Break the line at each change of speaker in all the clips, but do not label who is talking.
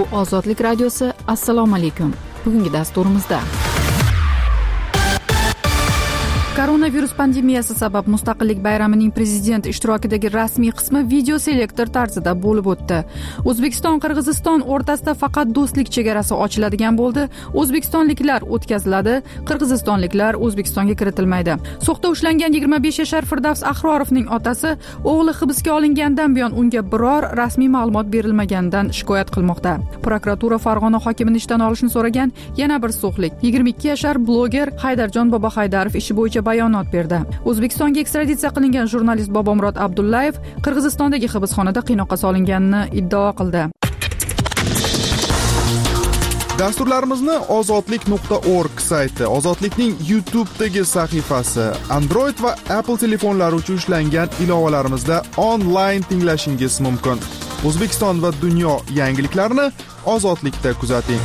Ozodlik radiosi. Assalomu alaykum. Bugungi dasturimizda koronavirus pandemiyasi sabab Mustaqillik bayramining prezident ishtirokidagi rasmiy qismi video selektor tarzida bo'lib o'tdi. O'zbekiston-Qirg'iziston o'rtasida faqat do'stlik chegarasi ochiladigan bo'ldi. O'zbekistonliklar o'tkaziladi, qirg'izistonliklar O'zbekistonga kiritilmaydi. So'xda ushlangan 25 yashar Firdavs Ahrorovning otasi o'g'li hibsga olingandan buyon unga biror rasmiy ma'lumot berilmaganidan shikoyat qilmoqda. Prokuratura Farg'ona hokimini ishdan olishni so'ragan yana bir so'xlik 22 yashar bloger Haydarjon Bobohaydarov ishi bo'yicha bayonot berdi. O'zbekistonga ekstraditsiya qilingan jurnalist Bobomurod Abdullayev Qirg'izistondagi hibsxonada qiynoqqa solinganini iddao qildi.
Dasturlarimizni ozodlik.org sayti, Ozodlikning YouTube'dagi sahifasi, Android va Apple telefonlari uchun ishlangan ilovalarimizda onlayn tinglashingiz mumkin. O'zbekiston va dunyo yangiliklarini Ozodlikda kuzating.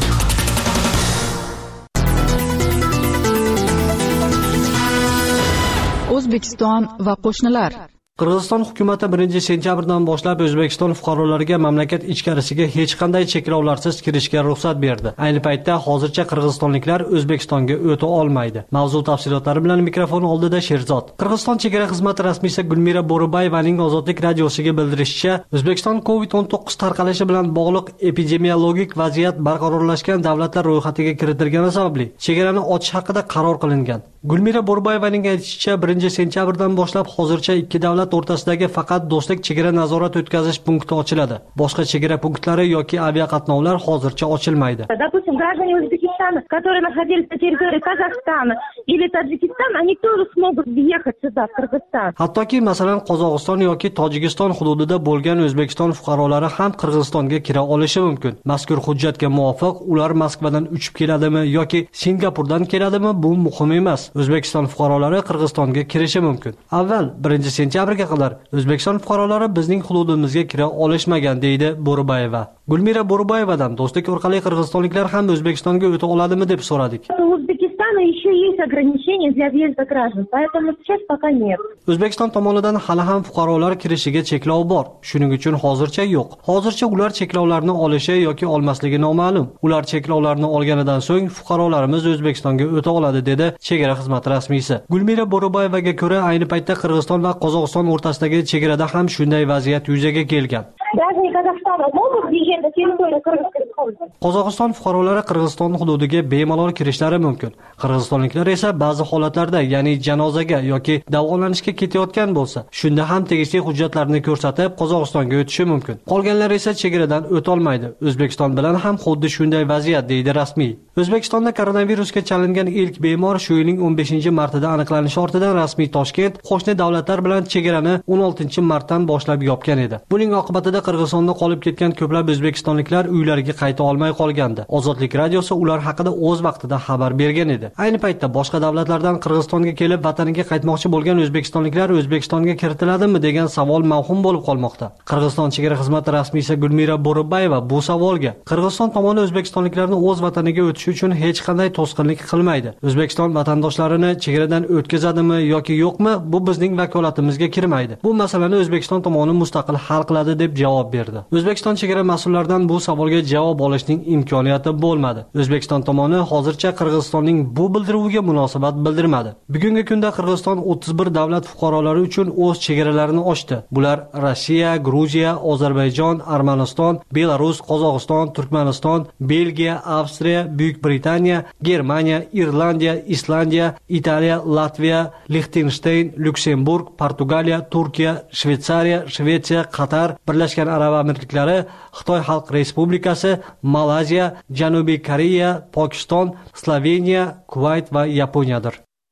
O'zbekiston va qo'shnilar.
Qirg'iziston hukumati 1-sentyabrdan boshlab O'zbekiston fuqarolariga mamlakat ichkarisiga hech qanday cheklovlarsiz kirishga ruxsat berdi. Ayni paytda hozircha qirg'izistonliklar O'zbekistonga o'ta olmaydi. Mavzu tafsilotlari bilan mikrofon oldida Sherzod. Qirg'iziston chegara xizmati rasmiysi Gulmira Bo'ribayevaning Ozodlik radiosiga bildirishicha, O'zbekiston COVID-19 tarqalishi bilan bog'liq epidemiologik vaziyat barqarorlashgan davlatlar ro'yxatiga kiritilgani sababli chegarani ochish haqida qaror qilingan. Gulmira Bo'ribayevaning aytishicha, 1-sentyabrdan boshlab hozircha ikki davlat o'rtasidagi faqat do'stlik chegara nazorat o'tkazish punkti ochiladi. Boshqa chegara punktlari yoki aviaqatnovlar hozircha ochilmaydi.
Допустим, граждане Узбекистана, которые находились на территории Казахстана или Таджикистана, они тоже смогут въехать сюда, в Кыргызстан.
Hattoki masalan Qozog'iston yoki Tojikiston hududida bo'lgan O'zbekiston fuqarolari ham Qirg'izistonga kira olishi mumkin. Mazkur hujjatga muvofiq ular Moskvadan uchib keladimi yoki Singapurdan keladimi, bu muhim emas. O'zbekiston fuqarolari Qirg'izistonga kirishi mumkin. Avval 1-sentyabrga qadar O'zbekiston fuqarolari bizning hududimizga kira olishmagan, deydi Bo'ribayeva. Gulmira Bo'ribayevadan do'stlik orqali qirg'izistonliklar ham O'zbekistonga o'ta oladimi deb so'radik.
Узбекистана еще есть ограничения для въезда граждан, поэтому сейчас пока нет.
O'zbekiston tomonidan hali ham fuqarolar kirishiga cheklov bor. Shuning uchun hozircha yo'q. Hozircha ular cheklovlarni olishi yoki olmasligi noma'lum. Ular cheklovlarni olganidan so'ng fuqarolarimiz O'zbekistonga o'ta oladi, dedi chegara xizmati rasmiysi. Gulmira Bo'ribayevaga ko'ra, ayni paytda Qirg'iziston va Qozog'iston o'rtasidagi chegarada ham shunday vaziyat yuzaga kelgan.
Граждане Казахстана могут въезжать на территорию Кыргызской республики?
Qozog'iston fuqarolari Qirg'iziston hududiga bemalol kirishlari mumkin. Qirg'izistonliklar esa ba'zi holatlarda, ya'ni janozaga yoki davolanishga ketayotgan bo'lsa, shunda ham tegishli hujjatlarni ko'rsatib Qozog'istonga o'tishi mumkin. Qolganlar esa chegaradan o'ta olmaydi. O'zbekiston bilan ham xuddi shunday vaziyat, deydi rasmiy. O'zbekistonda koronavirusga chalingan ilk bemor shu yilning 15-martida aniqlanishi ortidan rasmiy Toshkent qo'shni davlatlar bilan chegarani 16-martdan boshlab yopgan edi. Buning oqibatida Qirg'izistonda qolib ketgan ko'plab o'zbekistonliklar uylariga qayta olmay qolgandi. Ozodlik radiosi ular haqida o'z vaqtida xabar bergan edi. Ayni paytda boshqa davlatlardan Qirg'izistonga kelib vataniga qaytmoqchi bo'lgan o'zbekistonliklar O'zbekistonga kiritiladimi degan savol mavhum bo'lib qolmoqda. Qirg'iziston chegara xizmati rasmiysi Gulmira Bo'ribayeva bu savolga Qirg'iziston tomoni o'zbekistonliklarni o'z vataniga o'tishi uchun hech qanday to'sqinlik qilmaydi. O'zbekiston vatandoshlarini chegaradan o'tkazadimi yoki yo'qmi, bu bizning vakolatimizga kirmaydi. Bu masalani O'zbekiston tomoni mustaqil hal qiladi, deb javob berdi. O'zbekiston chegara mas'ullaridan bu savolga javob olishning imkoniyati bo'lmadi. O'zbekiston tomoni hozircha Qirg'izistonning bu bildiruviga munosabat bildirmadi. Bugungi kunda Qirg'iziston 31 davlat fuqarolari uchun o'z chegaralarini ochdi. Bular Rossiya, Gruziya, Ozarbayjon, Armaniston, Belarus, Qozog'iston, Turkmaniston, Belgiya, Avstriya, Buyuk Britaniya, Germaniya, Irlandiya, Islandiya, Italiya, Latviya, Liechtenstein, Lyuksemburg, Portugaliya, Turkiya, Shveysariya, Shvetsiya, Qatar, Birlashgan Arab Amirliklari, Xitoy Xalq Respublikasi, Malayziya, Janubiy Koreya, Pokiston, Sloveniya, Kuvayt va Yaponiyadir.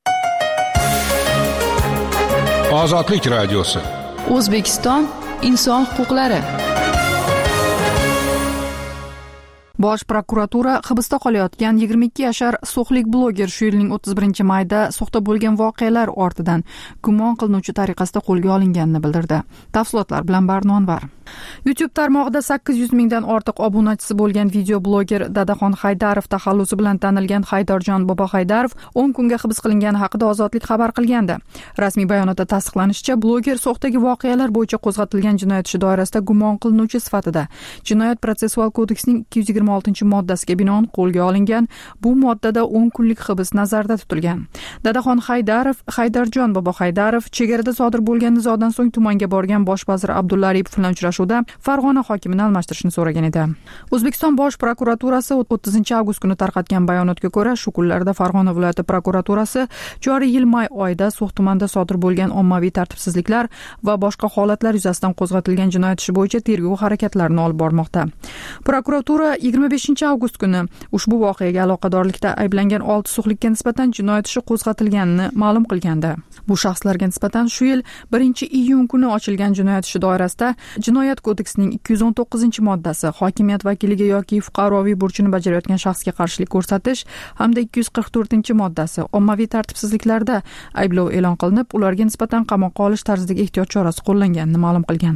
Ozodlik radiosi.
O'zbekiston inson huquqlari. Bosh prokuratura hibsda qolayotgan 22 yashar so'xlik bloger shu yilning 31 mayda soxta bo'lgan voqealar ortidan gumon qilinuvchi tariqasida qo'lga olinganini bildirdi. Tafsilotlar bilan Barnonvar. YouTube tarmog'ida 800 mingdan ortiq obunachisi bo'lgan video bloger Dadaxon Haydarov taxallusi bilan tanilgan Haydarjon Bobo Haydarov 10 kunga hibs qilingani haqida Ozodlik xabar qilgandi. Rasmiy bayonotda tasdiqlanishicha, bloger soxtagi voqealar bo'yicha qo'zg'atilgan jinoyat ishi doirasida gumon qilinuvchi sifatida Jinoyat protsessual kodeksining 226-moddasiga binoan qo'lga olingan. Bu moddada 10 kunlik hibs nazarda tutilgan. Dadaxon Haydarov, Haydarjon Bobo Haydarov chegarada sodir bo'lgan nizodan so'ng tumanga borgan bosh vazir Abdulla Aripov bilan uchrashuvda Farg'ona hokimini almashtirishni so'ragan edi. O'zbekiston Bosh prokuraturasi 30-avgust kuni tarqatgan bayonotga ko'ra, shu kunlarda Farg'ona viloyati prokuraturasi joriy yil may oyida So'x tumanida sodir bo'lgan ommaviy tartibsizliklar va boshqa holatlar yuzasidan qo'zg'atilgan jinoyat ishi bo'yicha tergov harakatlarini olib bormoqda. Prokuratura 25-avgust kuni ushbu voqeaga aloqadorlikda ayblangan 6 so'xlikka nisbatan jinoyat ishi qo'zg'atilganini ma'lum qilgandi. Bu shaxslarga nisbatan shu yil 1-iyun kuni ochilgan jinoyat ishi doirasida Jinoyat kodeksining 219-moddasi hokimiyat vakiliga yoki fuqaroviy burchini bajarayotgan shaxsga qarshilik ko'rsatish hamda 244-moddasi ommaviy tartibsizliklarda ayblov e'lon qilinib, ularga nisbatan qamoqqa olish tarzidagi ehtiyot chorasi qo'llanganini ma'lum qilgan.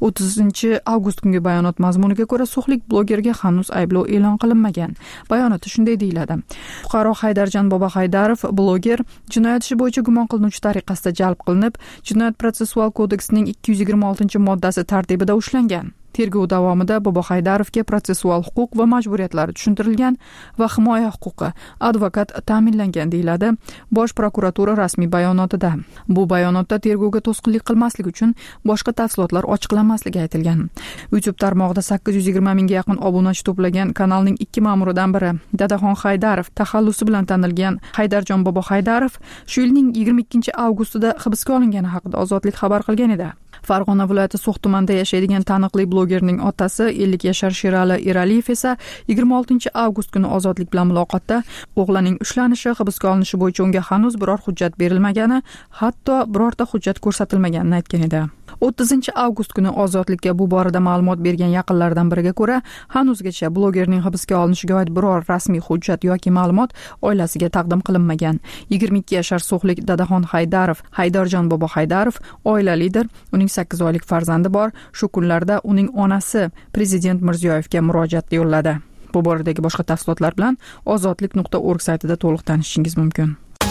30-avgust kungi bayonot mazmuniga ko'ra, so'xlik blogerga hanuz ayblov e'lon qilinmagan. Bayonotda shunday deyiladi: Fuqaro Haydarjon Bobo Haydarov bloger jinoyat ishi bo'yicha gumon qilinuvchi tariqasida jalb qilinib, Jinoyat protsessual kodeksining 226-moddasi tartibida ushlangan. Tergov davomida Bobo Haydarovga protsessual huquq va majburiyatlari tushuntirilgan va himoya huquqi advokat ta'minlangan, deyiladi Bosh prokuratura rasmiy bayonotida. Bu bayonotda tergovga to'sqinlik qilmaslik uchun boshqa tafsilotlar ochiqlanmasligi aytilgan. YouTube tarmog'ida 820 mingga yaqin obunachi to'plagan kanalning 2 ma'muridan biri Dadaxon Haydarov taxallusi bilan tanilgan Haydarjon Bobo Haydarov shu yilning 22-avgustida hibsga olingani haqida Ozodlik xabar qilgan edi. Farg'ona viloyati So'x tumanida yashaydigan taniqli blogerning otasi 50 yashar Sherali Eraliyev esa 26-avgust kuni Ozodlik bilan muloqotda o'g'lining ushlanishi, hibsga olinishi bo'yicha unga hanuz biror hujjat berilmagani, hatto birorta hujjat ko'rsatilmaganini aytgan edi. 30-avgust kuni Ozodlikka bu borada ma'lumot bergan yaqinlaridan biriga ko'ra, hanuzgacha blogerning hibsga olinishiga oid biror rasmiy hujjat yoki ma'lumot oilasiga taqdim qilinmagan. 22 yashar so'xlik Dadaxon Haydarov, Haydarjon Bobo Haydarov oilalidir. Uning 8 oylik farzandi bor. Shu kunlarda uning onasi Prezident Mirziyoyevga murojaat yo'lladi. Bu boradagi boshqa tafsilotlar bilan ozodlik.org saytida to'liq tanishishingiz mumkin.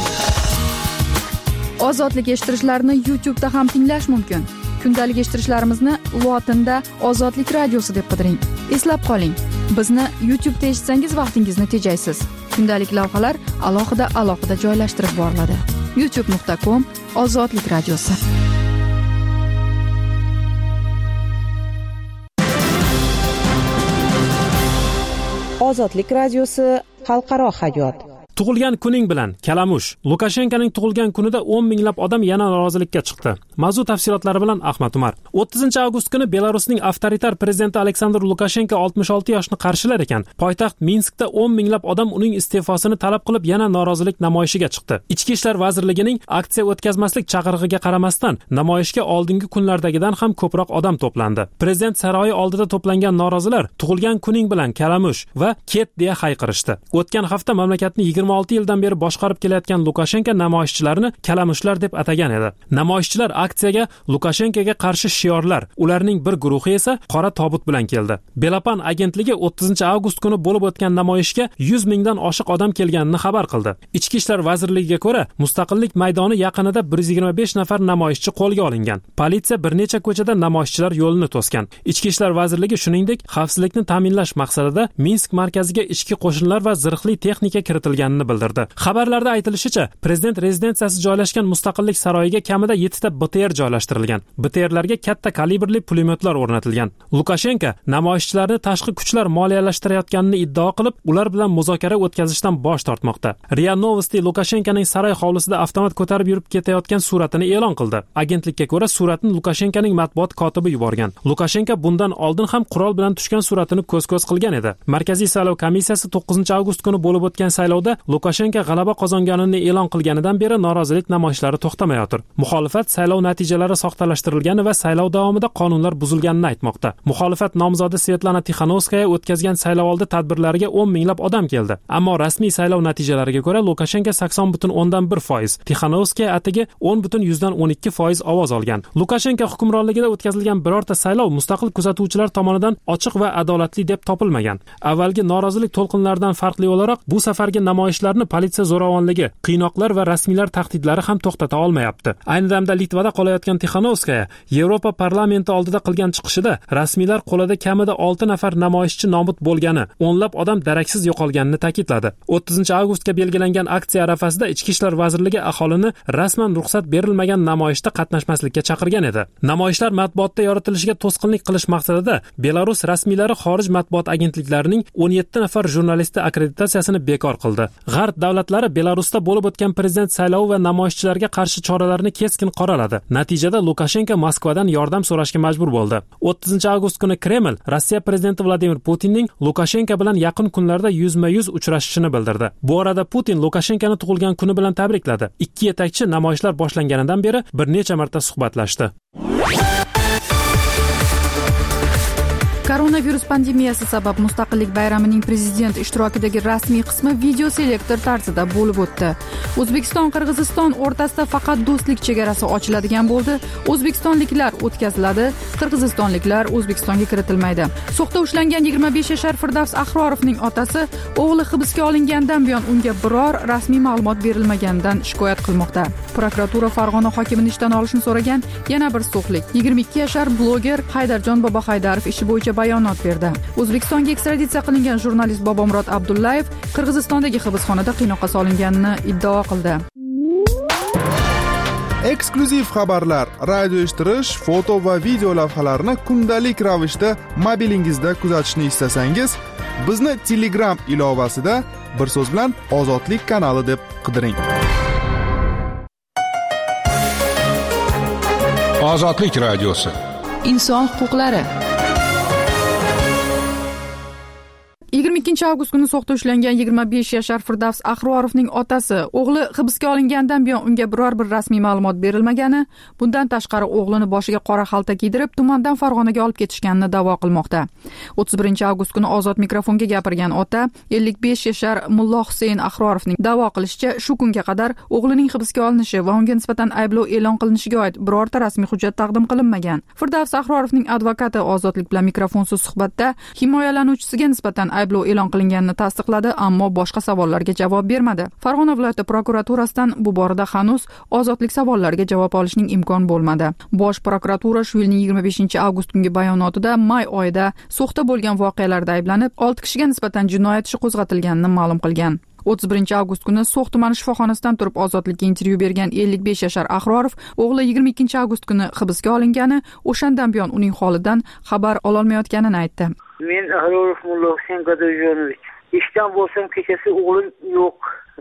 Ozodlik eshittirishlarini YouTube'da ham tinglash mumkin. Kundalik eshittirishlarimizni lotinda Ozodlik radiosi deb qidiring. Eslab qoling, bizni YouTube'da eshitsangiz vaqtingizni tejaysiz. Kundalik lavhalar alohida joylashtirib boriladi. youtube.com/Ozodlik radiosi.
Ozodlik radiosi xalqaro hayot.
Tug'ilgan kuning bilan Kalamush. Lukashenkoning tug'ilgan kunida 10 minglab odam yana norozilikka chiqdi. Mavzu tafsilotlari bilan Ahmad Umar. 30-avgust kuni Belarusning avtoritar prezidenti Aleksandr Lukashenko 66 yoshni qarshilar ekan. Poytaxt Minskda 10 minglab odam uning iste'fosini talab qilib yana norozilik namoyishiga chiqdi. Ichki ishlar vazirligining aksiya o'tkazmaslik chaqirig'iga qaramasdan namoyishga oldingi kunlardagidan ham ko'proq odam to'plandi. Prezident saroyi oldida to'plangan norozilar tug'ilgan kuning bilan Kalamush va ket deya hayqirishdi. O'tgan hafta mamlakatni 26 yildan beri boshqarib kelayotgan Lukashenko namoyishchilarni kalamushlar deb atagan edi. Namoyishchilar aksiyaga Lukashenkoga qarshi shiorlar, ularning bir guruhi esa qora tobut bilan keldi. Belapan agentligi 30-avgust kuni bo'lib o'tgan namoyishga 100 mingdan oshiq odam kelganini xabar qildi. Ichki ishlar vazirligiga ko'ra, Mustaqillik maydoni yaqinida 125 nafar namoyishchi qo'lga olingan. Politsiya bir necha ko'chada namoyishchilar yo'lini to'sgan. Ichki ishlar vazirligi shuningdek, xavfsizlikni ta'minlash maqsadida Minsk markaziga ichki qo'shinlar va zirhli texnika kiritilgan bildirdi. Xabarlarda aytilishicha, prezident rezidensiyasi joylashgan Mustaqillik saroyiga kamida 7 ta BTR joylashtirilgan. BTRlarga katta kalibrli pulemyotlar o'rnatilgan. Lukashenko namoyishchilarni tashqi kuchlar moliyalashtirayotganini iddao qilib, ular bilan muzokara o'tkazishdan bosh tortmoqda. RIA Novosti Lukashenkoning saroy hovlisida avtomat ko'tarib yurib ketayotgan suratini e'lon qildi. Agentlikka ko'ra, suratni Lukashenkoning matbuot kotibi yuborgan. Lukashenko bundan oldin ham qurol bilan tushgan suratini ko'z-ko'z qilgan edi. Markaziy saylov komissiyasi 9-avgust kuni bo'lib o'tgan saylovda Lukashenko g'alaba qozonganini e'lon qilganidan beri norozilik namoyishlari to'xtamayotir. Muxolifat saylov natijalari soxtalashtirilgani va saylov davomida qonunlar buzilganini aytmoqda. Muxolifat nomzodi Svetlana Tixanovskaya o'tkazgan saylovoldi tadbirlariga 10 minglab odam keldi. Ammo rasmiy saylov natijalariga ko'ra Lukashenko 80.1%, Tixanovskaya atigi 10.12% ovoz olgan. Lukashenko hukmronligida o'tkazilgan birorta saylov mustaqil kuzatuvchilar tomonidan ochiq va adolatli deb topilmagan. Avvalgi norozilik to'lqinlaridan farqli o'laroq bu safargi namoyishlarni politsiya zo'ravonligi, qiynoqlar va rasmiylar tahdidlari ham to'xtata olmayapti. Ayni damda Litvada qolayotgan Tixanovskaya Yevropa parlamenti oldida qilgan chiqishida rasmiylar qo'lida kamida 6 nafar namoyishchi nobud bo'lgani, o'nlab odam daraksiz yo'qolganini ta'kidladi. 30-avgustga belgilangan aksiya arafasida Ichki ishlar vazirligi aholini rasman ruxsat berilmagan namoyishda qatnashmaslikka chaqirgan edi. Namoyishlar matbuotda yoritilishiga to'sqinlik qilish maqsadida Belarus rasmiylari xorij matbuot agentliklarining 17 nafar jurnalisti akkreditatsiyasini bekor qildi. G'arb davlatlari Belarusda bo'lib o'tgan prezident saylovi va namoyishchilarga qarshi choralarni keskin qoraladi. Natijada Lukashenko Moskvadan yordam so'rashga majbur bo'ldi. 30-avgust kuni Kreml Rossiya prezidenti Vladimir Putinning Lukashenko bilan yaqin kunlarda yuzma-yuz uchrashishini bildirdi. Bu orada Putin Lukashenkoni tug'ilgan kuni bilan tabrikladi. Ikki yetakchi namoyishlar boshlanganidan beri bir necha marta suhbatlashdi.
Koronavirus pandemiyasi sabab Mustaqillik bayramining prezident ishtirokidagi rasmiy qismi video selektor tarzida bo'lib o'tdi. O'zbekiston-Qirg'iziston o'rtasida faqat do'stlik chegarasi ochiladigan bo'ldi. O'zbekistonliklar o'tkaziladi, qirg'izistonliklar O'zbekistonga kiritilmaydi. So'xda ushlangan 25 yashar Firdavs Ahrorovning otasi o'g'li hibsga olingandan buyon unga biror rasmiy ma'lumot berilmaganidan shikoyat qilmoqda. Prokuratura Farg'ona hokimini ishdan olishni so'ragan yana bir so'xlik 22 yashar bloger Haydarjon Bobohaydarov ishi bo'yicha bayonot berdi. O'zbekistonga ekstraditsiya qilingan jurnalist Bobomurod Abdullayev Qirg'izistondagi hibsxonada qiynoqqa solinganini iddao qildi.
Eksklyuziv xabarlar, radio eshittirish, foto va video lavhalarni kundalik ravishda mobilingizda kuzatishni istasangiz, bizni Telegram ilovasida bir so'z bilan Ozodlik kanali deb qidiring.
Ozodlik radiosi.
Inson huquqlari.
22-avgust kuni So'xda ushlangan 25 yashar Firdavs Ahrorovning otasi o'g'li hibsga olingandan buyon unga biror bir rasmiy ma'lumot berilmagani, bundan tashqari o'g'lini boshiga qora xalta kiydirib tumandan Farg'onaga olib ketishganini da'vo qilmoqda. 31-avgust kuni ozod mikrofonga gapirgan ota 55 yashar Mullo Husayn Ahrorovning da'vo qilishicha shu kunga qadar o'g'lining hibsga olinishi va unga nisbatan ayblov e'lon qilinishiga oid birorta rasmiy hujjat taqdim qilinmagan. Firdavs Ahrorovning advokati Ozodlik bilan mikrofonsiz suhbatda himoyalanuvchisiga nisbatan ayblov e'lon qilinganini tasdiqladi, ammo boshqa savollarga javob bermadi. Farg'ona viloyati prokuraturasidan bu borada hanuz Ozodlik savollariga javob olishning imkoni bo'lmadi. Bosh prokuratura shu yilning 25-avgust kungi bayonotida may oyida So'xda bo'lgan voqealarda ayblanib, 6 kishiga nisbatan jinoyat ishi qo'zg'atilganini ma'lum qilgan. 31-avgust kuni So'x tumani shifoxonasidan turib Ozodlikka intervyu bergan 55 yashar Ahrorov o'g'li 22-avgust kuni hibsga olingani, o'shandan buyon uning holidan xabar ololmayotganini aytdi.
Men Ahrorov Mullo Husayn Gadoyjonovich. Ishdan bo'lsam kechasi o'g'lim yo'q.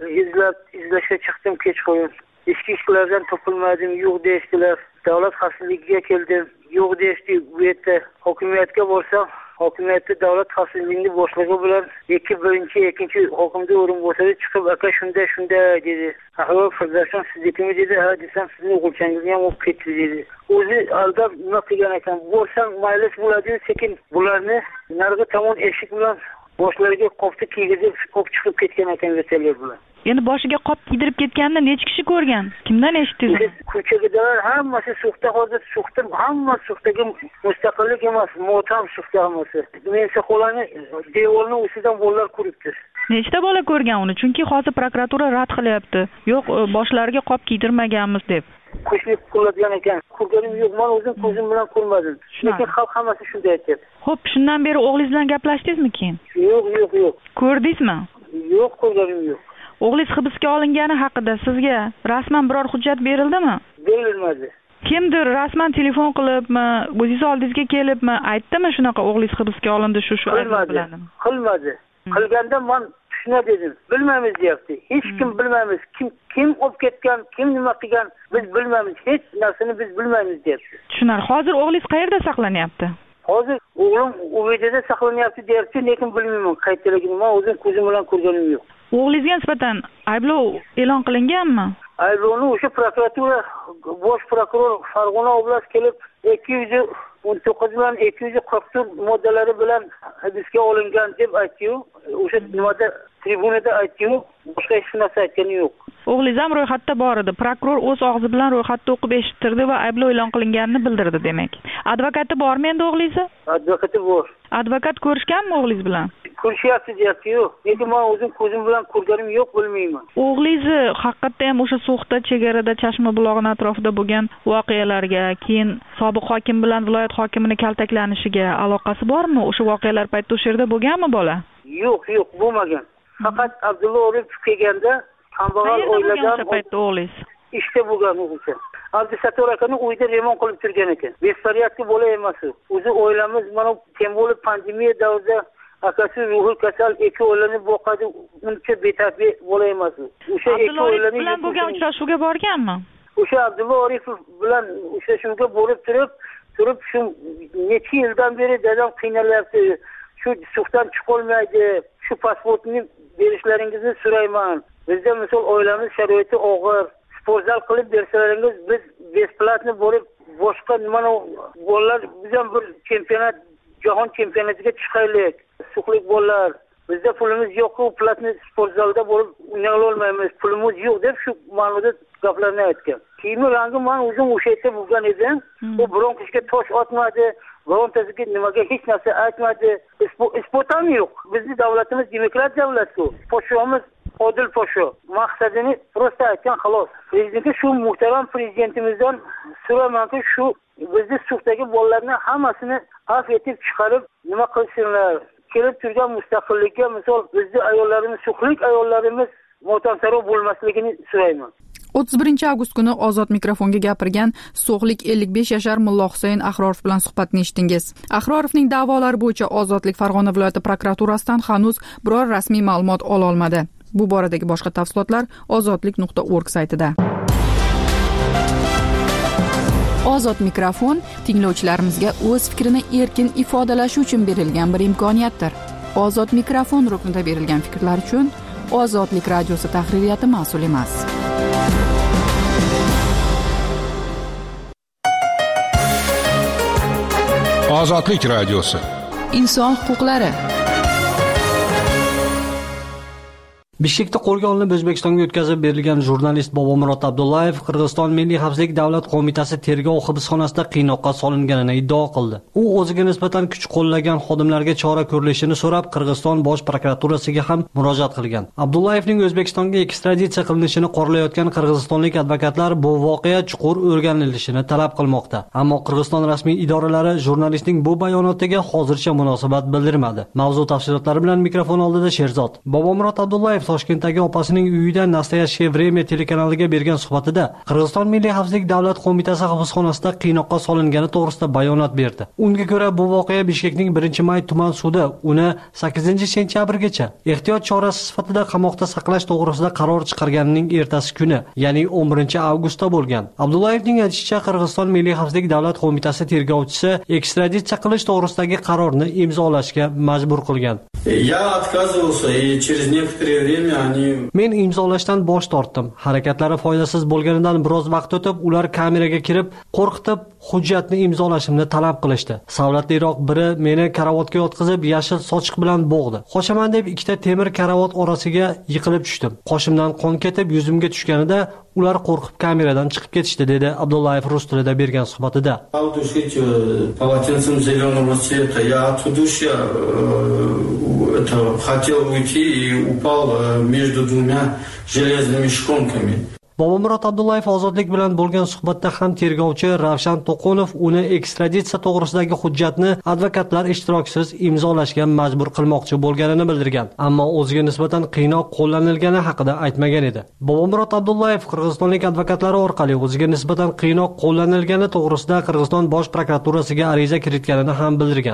Izlashga chiqdim kechqurun. Ichki ishlardan topilmadim, yo'q deyishdilar. Davlat xavfsizligiga keldim, yo'q deyishdi. Bu yerda hokimiyatga borsam, hokimiyatda davlat xavfsizligini boshlig'i bilan ikkinchi hokimda o'rinbosari chiqib, aka shunday dedi. Ahrorov Firdavsjon siznikimi dedi. Ha desam, sizning o'g'ilchangizni ham olib ketdi dedi. O'zi aldab nima qilgan ekan? Bo'lsam maylis bo'ladi, sekin bularni narigi tomon eshik bilan boshlariga qopni kiygizib chiqib ketgan ekan vertolyot bilan.
Endi boshiga qop kiydirib ketganini necha kishi ko'rgan? Kimdan eshitdingiz?
Ko'chadagilar hammasi So'xda, hozir So'xda hamma So'xdagi mustaqillik emas, motam So'xda hammasi. Men xo'lani devorning ustidan bolalar ko'ribdi.
Nechta bola ko'rgan uni? Chunki hozir prokuratura rad qilyapti. Yo'q, boshlariga qop kiydirmaganmiz deb.
Qo'shniq qiladigan ekan. Ko'rganim yo'q, men o'zim ko'zim bilan ko'rmadim. Lekin xalq hammasi shunday aytadi.
Xo'p, shundan beri o'g'lingiz bilan gaplashdingizmi keyin?
Yo'q.
Ko'rdingizmi?
Yo'q, ko'rganim yo'q.
O'g'lingiz hibsga olingani haqida sizga rasman biror hujjat berildimi?
Berilmadi.
Kimdir rasman telefon qilibmi, o'zingiz oldingizga kelibmi, aytdimi shunaqa o'g'lingiz hibsga olindi shu bilan?
Qilmadi. Qilganda men shuna dedim. Bilmaymiz deyapti. Hech kim bilmaymiz. Kim olib ketgan, kim nima qilgan biz bilmaymiz. Hech narsani biz bilmaymiz deyapti.
Tushunarli. Hozir o'g'lingiz qayerda saqlanyapti?
Hozir o'g'lim UVDda saqlanyapti deyapti, lekin bilmayman qayerdaligini. Men o'zim ko'zim bilan ko'rganim yo'q.
O'g'lingizga nisbatan ayblov e'lon qilinganmi?
Ayblovni o'sha prokuratura bosh prokuror Farg'ona oblast kelib 219 bilan 244 moddalari bilan hibsga olingan deb aytdi-yu, o'sha nimada tribunada aytdi-yu, boshqa hech narsa aytgani yo'q.
O'g'lingiz ham ro'yxatda bor edi. Prokuror o'z og'zi bilan ro'yxatda o'qib eshittirdi va ayblov e'lon qilinganini bildirdi demak. Advokati bormi endi o'g'lingiz?
Advokati bor.
Advokat ko'rishganmi o'g'lingiz bilan?
Ko'rishyapti deyapti-yu. Lekin men o'zim ko'zim bilan ko'rganim yo'q, bilmayman.
O'g'lingiz haqiqatda ham o'sha So'xda chegarada Chashma bulog'ining atrofida bo'lgan voqealarga, keyin sobiq hokim bilan viloyat hokimining kaltaklanishiga aloqasi bormi? O'sha voqealar paytida o'sha yerda bo'lganmi bola?
Yo'q, bo'lmagan. Faqat Abdulla Oripov kelganda kambag'al oiladan
o'sha paytda o'g'lingiz
ishda bo'lgan o'g'ilcha. Abdusattor akani uyda remont qilib turgan ekan. Bespariyatli bola emas u. O'zi oilamiz mana tem bo'lib pandemiya davrida akasi ruhiy kasal ikki oilani boqadi, uncha betabi bola emas u. O'sha ikki oilani
bilan bo'lgan uchrashuvga borganmi?
O'sha Abdulla Oripov bilan uchrashuvga borib turib shu necha yildan beri dadam qiynalyapti. Shu suhdan chiqolmaydi. Shu pasportni berishlaringizni so'rayman. Bizda misol oilamiz sharoiti og'ir. Sportzal qilib bersalaringiz biz besplatni borib boshqa nimani bolalar biz ham bir chempionat, jahon chempionatiga chiqaylik. Suqlik bolalar. Bizda pulimiz yo'q-ku, platni sportzalda borib o'ynay olmaymiz. Pulimiz yo'q deb shu ma'noda gaplarni aytgan. Kiyimi rangi men o'zim o'sha yerda bo'lgan edim. U biron kishiga tosh otmadi. Birontasiga nimaga hech narsa aytmadi. Isbot ham yo'q. Bizning davlatimiz demokrat davlat-ku. Podshomiz Odil Podsho. Maqsadini prosta aytgan xolos. Prezidentga shu muhtaram prezidentimizdan so'ramanki, shu bizni So'xdagi bolalarni hammasini afv etib chiqarib nima qilsinlar. Kelib turgan mustaqillikka misol bizning ayollarimiz, So'xlik ayollarimiz motamsaro bo'lmasligini so'rayman.
31 avgust kuni Ozod mikrofonga gapirgan So'xlik 55 yashar Mullo Husayn Ahrorov bilan suhbatni eshitdingiz. Ahrorovning da'volari bo'yicha Ozodlik Farg'ona viloyati prokuraturasidan hanuz biror rasmiy ma'lumot ola olmadi. Bu boradagi boshqa tafsilotlar ozodlik.org saytida. Ozod mikrofon tinglovchilarimizga o'z fikrini erkin ifodalashi uchun berilgan bir imkoniyatdir. Ozod mikrofon ruknida berilgan fikrlar uchun Ozodlik radiosi tahririyati mas'ul emas.
Ozodlik radiosi.
Inson huquqlari.
Bishkekda qo'lga olinib O'zbekistonga o'tkazib berilgan jurnalist Bobomurod Abdullayev Qirg'iziston Milliy xavfsizlik davlat qo'mitasi tergov hibsxonasida qiynoqqa solinganini iddao qildi. U o'ziga nisbatan kuch qo'llagan xodimlarga chora ko'rilishini so'rab Qirg'iziston bosh prokuraturasiga ham murojaat qilgan. Abdullayevning O'zbekistonga ekstraditsiya qilinishini qoralayotgan qirg'izistonlik advokatlar bu voqea chuqur o'rganilishini talab qilmoqda. Ammo Qirg'iziston rasmiy idoralari jurnalistning bu bayonotiga hozircha munosabat bildirmadi. Mavzu tafsilotlari bilan mikrofon oldida Sherzod. Bobomurod Abdullayev Toshkentdagi opasining uyida Nastoyashye Vremya telekanaliga bergan suhbatida Qirg'iziston Milliy xavfsizlik davlat qo'mitasi hibsxonasida qiynoqqa solingani to'g'risida bayonot berdi. Unga ko'ra bu voqea Bishkekning 1-may tuman sudi uni 8-sentyabrgacha ehtiyot chorasi sifatida qamoqda saqlash to'g'risida qaror chiqarganining ertasi kuni, ya'ni 11-avgustda bo'lgan. Abdullayevning aytishicha, Qirg'iziston Milliy xavfsizlik davlat qo'mitasi tergovchisi ekstraditsiya qilish to'g'risidagi qarorni imzolashga majbur qilgan.
Я отказывался, и через некоторое время они...
Men imzolashdan bosh tortdim. Harakatlari foydasiz bo'lganidan biroz vaqt o'tib, ular kameraga kirib, qo'rqitib, hujjatni imzolashimni talab qilishdi. Savlatliroq biri meni karavotga yotqizib, yashil sochiq bilan bo'g'di. Qoshaman deb ikkita temir karavot orasiga yiqilib tushdim. Qoshimdan qon ketib, yuzimga tushganida ular qo'rqib kameradan chiqib ketishdi, dedi Abdullayev rus tilida bergan suhbatida.
Полотенцем зеленого цвета. Я от удушья хотел уйти и упал между двумя железными шконками.
Bobomurod Abdullayev Ozodlik bilan bo'lgan suhbatda ham tergovchi Ravshan To'qonov uni ekstraditsiya to'g'risidagi hujjatni advokatlar ishtirokisiz imzolashga majbur qilmoqchi bo'lganini bildirgan, ammo o'ziga nisbatan qiynoq qo'llanilgani haqida aytmagan edi. Bobomurod Abdullayev qirg'izistonlik advokatlari orqali o'ziga nisbatan qiynoq qo'llanilgani to'g'risida Qirg'iziston bosh prokuraturasiga ariza kiritganini ham bildirgan.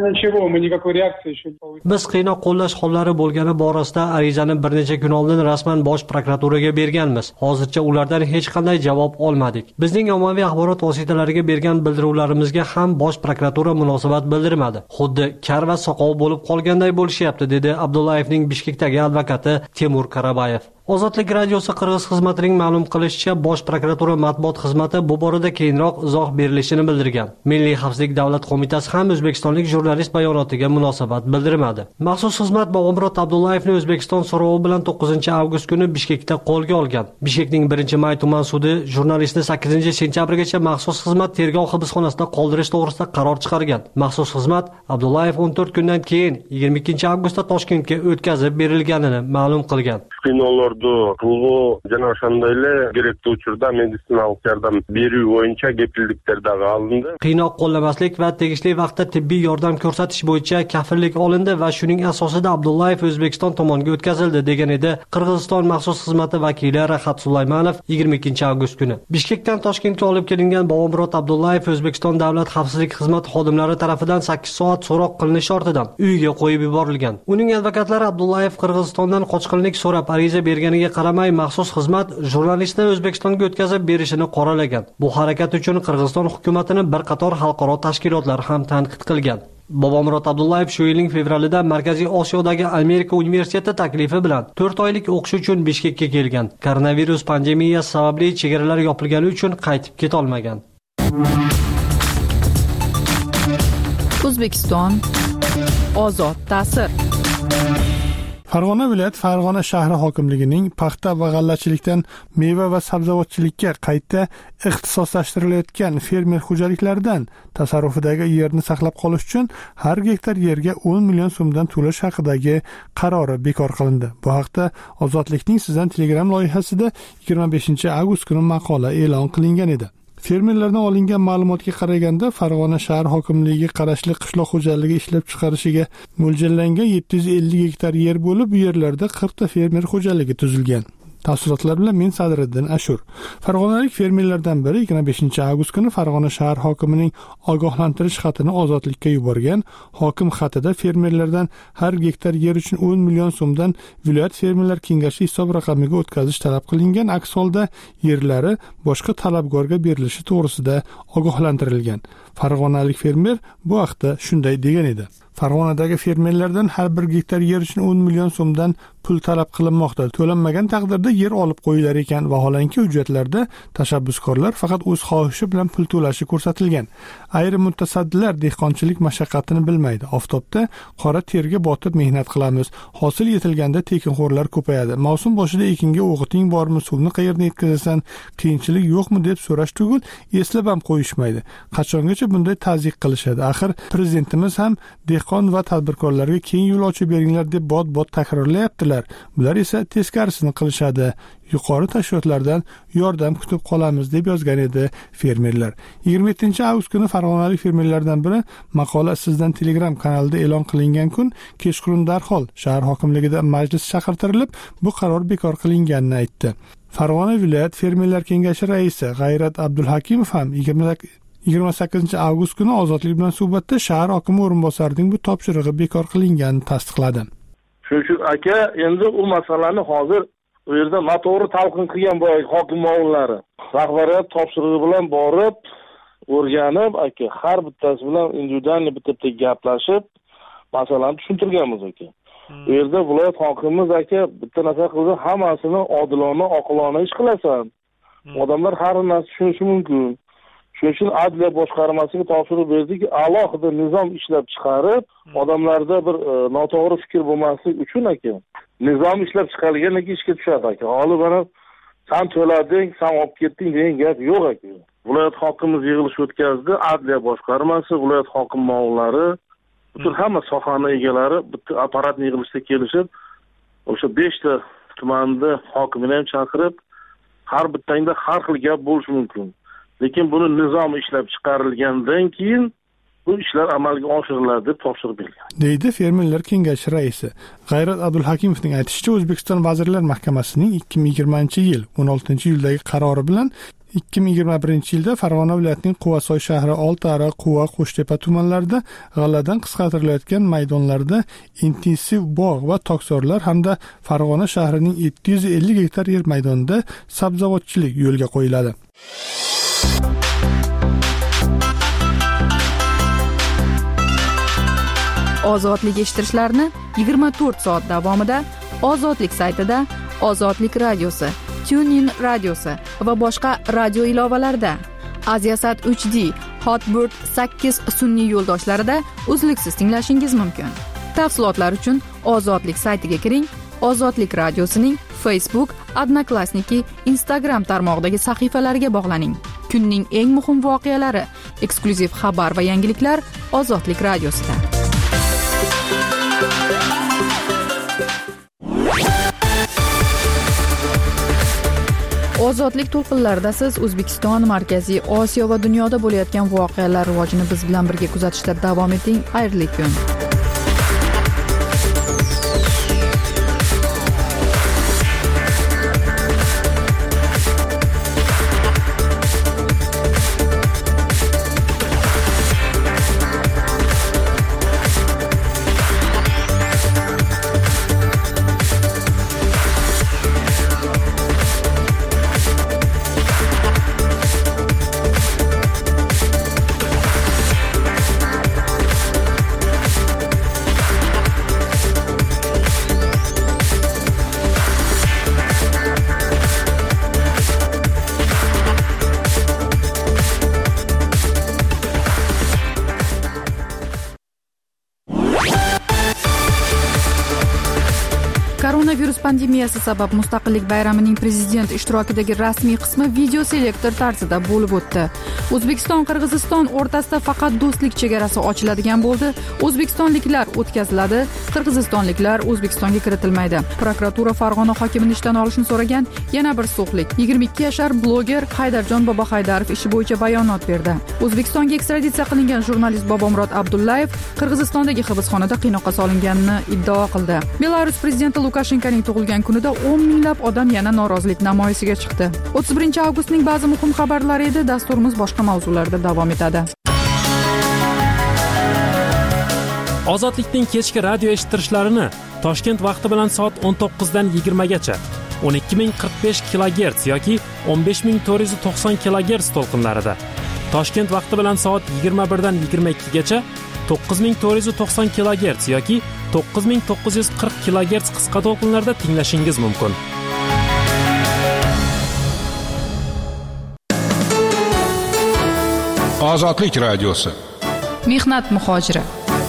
Biz qiynoq qo'llash hollari bo'lgani borasida arizani bir necha kun oldin rasman bosh prokuraturaga berganmiz. Hozir hozircha ulardan hech qanday javob olmadik. Bizning ommaviy axborot vositalariga bergan bildiruvlarimizga ham bosh prokuratura munosabat bildirmadi. Xuddi kar va soqov bo'lib qolganday bo'lishyapti, dedi Abdullayevning Bishkekdagi advokati Temur Karabayev. Ozodlik radiosi Qirg'iz xizmatining ma'lum qilishicha, bosh prokuratura matbuot xizmati bu borada keyinroq izoh berilishini bildirgan. Milliy xavfsizlik davlat qo'mitasi ham o'zbekistonlik jurnalist bayonotiga munosabat bildirmadi. Maxsus xizmat Bobomurod Abdullayevni O'zbekiston so'rovi bilan 9-avgust kuni Bishkekda qo'lga olgan. Bishkekning 1-may tuman sudi jurnalistni 8-sentyabrgacha maxsus xizmat tergov hibsxonasida qoldirish to'g'risida qaror chiqargan. Maxsus xizmat Abdullayev 14 kundan keyin 22-avgustda Toshkentga o'tkazib berilganini ma'lum qilgan.
Qulg'u jana o'shandaylar kerakli uchurda meditsinalik yordam beruv bo'yicha gepildiklarda olindi.
Qiynoq qo'llamaslik va tegishli vaqtda tibbiy yordam ko'rsatish bo'yicha kafillik olindi va shuning asosida Abdullayev O'zbekiston tomoniga o'tkazildi, degan edi Qirg'iziston maxsus xizmati vakili Rahat Sulaymanov 22-avgust kuni. Bishkekdan Toshkentga olib kelingan Bobomurod Abdullayev O'zbekiston davlat xavfsizlik xizmati xodimlari tomonidan 8 soat so'roq qilinish ortidan uyiga qo'yib yuborilgan. Uning advokatlari Abdullayev Qirg'izistondan qochqinlik so'rab ariza berganiga qaramay maxsus xizmat jurnalistni O'zbekistonga o'tkazib berishini qoralagan. Bu harakat uchun Qirg'iziston hukumatini bir qator xalqaro tashkilotlar ham tanqid qilgan. Bobomurod Abdullayev shu yilning fevralida Markaziy Osiyodagi Amerika universiteti taklifi bilan 4 oylik o'qish uchun Bishkekka kelgan. Koronavirus pandemiyasi sababli chegaralar yopilgani uchun qaytib keta olmagan.
O'zbekiston ozod ta'sir.
Farg'ona viloyat Farg'ona shahri hokimligining paxta va g'allachilikdan meva va sabzavotchilikka qayta ixtisoslashtirilgan fermer xo'jaliklaridan tasarrufidagi yerni saqlab qolish uchun har gektar yerga 10 million so'mdan to'lash haqidagi qarori bekor qilindi. Bu haqda Ozodlikning sizdan Telegram loyihasida 25-avgust kuni maqola e'lon qilingan edi. Fermerlardan olingan ma'lumotga qaraganda Farg'ona shahar hokimligiga qarashli qishloq xo'jaligi ishlab chiqarishiga mo'ljallangan 750 gektar yer bo'lib, bu yerlarda 40 ta fermer xo'jaligi tuzilgan. Tafsilotlar bilan men Sadriddin Ashur. Farg'onalik fermerlardan biri 25-avgust kuni Farg'ona shahar hokimining ogohlantirish xatini Ozodlikka yuborgan. Hokim xatida fermerlardan har gektar yer uchun 10 million so'mdan viloyat fermerlar kengashi hisob raqamiga o'tkazish talab qilingan. Aks holda yerlari boshqa talabgorga berilishi to'g'risida ogohlantirilgan. Farg'onalik fermer bu haqda shunday degan edi. Farg'onadagi fermerlardan har bir gektar yer uchun 10 million so'mdan pul talab qilinmoqda. To'lanmagan taqdirda yer olib qo'yilar ekan. Vaholanki hujjatlarda tashabbuskorlar faqat o'z xohishi bilan pul to'lashi ko'rsatilgan. Ayrim mutasaddilar dehqonchilik mashaqqatini bilmaydi. Oftobda qora terga botib mehnat qilamiz. Hosil yetilganda tekinxo'rlar ko'payadi. Mavsum boshida ekinga o'g'iting bormi, suvni qayerdan yetkazasan, qiyinchilik yo'qmi deb so'rash tugul eslab ham qo'yishmaydi. Qachongacha bunday tazyiq qilishadi? Axir prezidentimiz ham dehqon va tadbirkorlarga keng yo'l ochib beringlar deb bot takrorlayaptilar. Bular esa teskarisini qilishadi. Yuqori tashkilotlardan yordam kutib qolamiz deb yozgan edi fermerlar. 27-avgust kuni Farg'onalik fermerlardan biri maqola sizdan Telegram kanalida e'lon qilingan kun kechqurun darhol shahar hokimligida majlis chaqirtirilib, bu qaror bekor qilinganini aytdi. Farg'ona viloyat fermerlar kengashi raisi G'ayrat Abdulhakimov ham 28-avgust kuni Ozodlik bilan suhbatda shahar hokimi o'rinbosarining bu topshirig'i bekor qilinganini tasdiqladi.
Shu aka, endi u masalani hozir u yerda noto'g'ri talqin qilgan boy hokim o'g'illari rahbariyat topshirig'i bilan borib o'rganib, aka har bittasi bilan individualniy bitta gaplashib masalani tushuntirganmiz aka. U yerda viloyat hokimimiz aka bitta narsa qildi, hammasini odilona, oqilona ish qilasan. Odamlar har narsa tushunishi mumkin. Shuning uchun adliya boshqarmasiga topshiriq berdiki, alohida nizom ishlab chiqarib, odamlarda bir noto'g'ri fikr bo'lmasligi uchun aka, nizom ishlab chiqarilgandan keyin ishga tushadi aka. Hali mana sen to'lading, sen olib ketding degan gap yo'q aka. Viloyat hokimimiz yig'ilish o'tkazdi, adliya boshqarmasi, viloyat hokim ma'murlari, butun hamma sohani egalari bitta apparatni yig'ilishda kelishib, o'sha 5 ta tumanda hokimini ham chaqirib, har bittangda har xil gap bo'lishi mumkin. Lekin buni nizom ishlab chiqarilgandan keyin bu ishlar amalga oshiriladi deb topshiriq berilgan.
Deydi fermerlar kengashi raisi. G'ayrat Abdulhakimovning aytishicha, O'zbekiston Vazirlar Mahkamasining 2020-yil 16-iyuldagi qarori bilan 2021 yilda Farg'ona viloyatining Quvasoy shahri, Oltiariq, Quva, Qo'shtepa tumanlarida g'alladan qisqartirilayotgan maydonlarda intensiv bog' va tokzorlar hamda Farg'ona shahrining 750 gektar yer maydonida sabzavotchilik yo'lga qo'yiladi.
Ozodlik eshittirishlarni 24 soat davomida Ozodlik saytida, Ozodlik radiosi, TuneIn radiosi va boshqa radio ilovalarida, Aziasat 3D, Hotbird 8 sun'iy yo'ldoshlarida uzluksiz tinglashingiz mumkin. Tafsilotlar uchun Ozodlik saytiga kiring. Ozodlik radiosining Facebook, Odnoklassniki, Instagram tarmog'idagi sahifalariga bog'laning. Kunning eng muhim voqealari, eksklyuziv xabar va yangiliklar Ozodlik radiosida. Ozodlik to'lqinlarida siz O'zbekiston, Markaziy Osiyo va dunyoda bo'layotgan voqealar rivojini biz bilan birga kuzatishda davom eting. Xayrli kun. Koronavirus pandemiyasi sabab Mustaqillik bayramining prezident ishtirokidagi rasmiy qismi video selektor tarzida bo'lib o'tdi. O'zbekiston Qirg'iziston o'rtasida faqat do'stlik chegarasi ochiladigan bo'ldi. O'zbekistonliklar o'tkaziladi, qirg'izistonliklar O'zbekistonga kiritilmaydi. Prokuratura Farg'ona hokimini ishdan olishni so'ragan yana bir so'xlik. 22 yashar bloger Haydarjon Bobohaydarov ishi bo'yicha bayonot berdi. O'zbekistonga ekstraditsiya qilingan jurnalist Bobomurod Abdullayev Qirg'izistondagi hibsxonada qiynoqqa solinganini iddao qildi. Belarus prezidenti Lukashenkoning tug'ilgan kunida 10 minglab odam yana norozilik namoyishiga chiqdi. 31 avgustning ba'zi muhim xabarlari edi. Dasturimiz boshqa mavzularda davom etadi.
Ozodlikning kechki radio eshittirishlarini Toshkent vaqti bilan soat 19 dan 20 gacha 12045 kHz yoki 15490 kHz to'lqinlarida, Toshkent vaqti bilan soat 21 dan 22 gacha 9490 kHz yoki 9940 kHz qisqa to'lqinlarda tinglashingiz mumkin.
Ozodlik radiosi.
Mehnat muhojiri.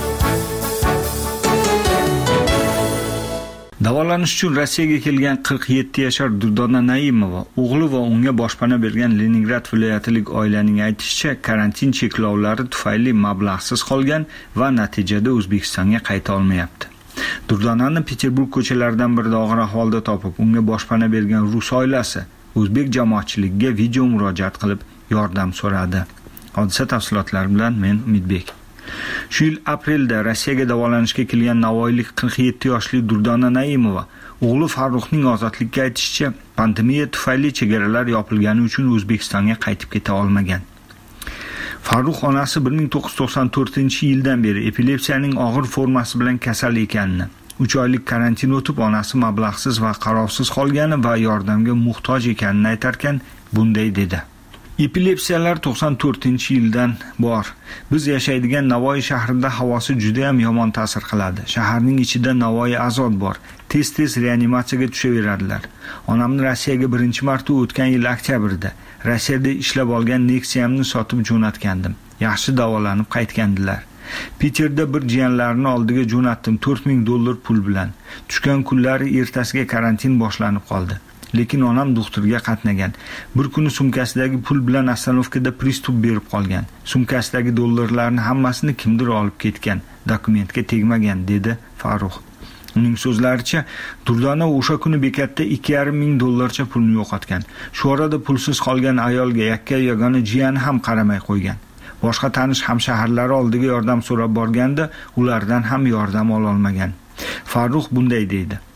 Davolanish uchun Rossiyaga kelgan 47 yashar Durdona Naimova, o'g'li va unga boshpana bergan Leningrad viloyatilik oilaning aytishicha, karantin cheklovlari tufayli mablag'siz qolgan va natijada O'zbekistonga qayta olmayapti. Durdonani Peterburg ko'chalaridan birida og'ir ahvolda topib, unga boshpana bergan rus oilasi o'zbek jamoatchiligiga video murojaat qilib yordam so'radi. Hodisa tafsilotlari bilan men Umidbek. Shu yil aprelda Rossiyaga davolanishga kelgan navoiylik 47 yoshli Durdona Naimova o'g'li Farruxning ozodlikka aytishicha, pandemiya tufayli chegaralar yopilgani uchun O'zbekistonga qaytib keta olmagan. Farruh onasi 1994-yildan beri epilepsiyaning og'ir formasi bilan kasal ekanini, 3 oylik karantin o'tib onasi mablag'siz va qarovsiz qolgani va yordamga muhtoj ekanini aytarkan, bunday dedi. Epilepsiyalar 94-yildan bor. Biz yashaydigan Navoiy shahrida havosi juda ham yomon ta'sir qiladi. Shaharning ichida Navoiy azod bor. Tez-tez reanimatsiyaga tushaveradilar. Onamni Rossiyaga birinchi marta o'tgan yil oktyabrda Rossiyada ishlab olgan Nexia'mni sotib jo'natgandim. Yaxshi davolanib qaytgandilar. Peterda bir jiyanlarini oldiga jo'natdim $4000 pul bilan. Tushgan kunlari ertasiga karantin boshlanib qoldi. Lekin onam doktorga qatnagan. Bir kuni sumkasidagi pul bilan ostanovkada pristup berib qolgan. Sumkasidagi dollarlarni hammasini kimdir olib ketgan. Dokumentga tegmagan, dedi Farruh. Uning so'zlaricha, Durdona o'sha kuni bekatda $2500 pulni yo'qotgan. Shu orada pulsiz qolgan ayolga yagona jiyani ham qaramay qo'ygan. Boshqa tanish hamshaharlari oldiga yordam so'rab borganda, ulardan ham yordam ola olmagan. Farruh bunday deydi: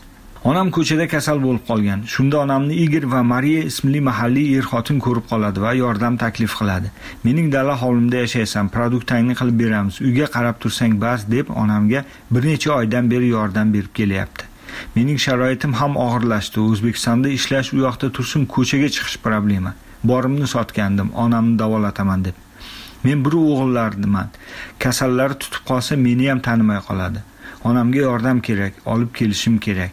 Onam ko'chada kasal bo'lib qolgan. Shunda onamni Igor va Mariya ismli mahalliy er-xotin ko'rib qoladi va yordam taklif qiladi. Mening dala hovlimda yashaysan, produktangni qilib beramiz. Uyga qarab tursang bas deb onamga bir necha oydan beri yordam berib kelyapti. Mening sharoitim ham og'irlashdi. O'zbekistonda ishlash, u yoqda tursin ko'chaga chiqish problema. Borimni sotgandim, onamni davolataman deb. Men bir o'g'illardiman. Kasallari tutib qolsa meni ham tanimay qoladi. Onamga yordam kerak, olib kelishim kerak.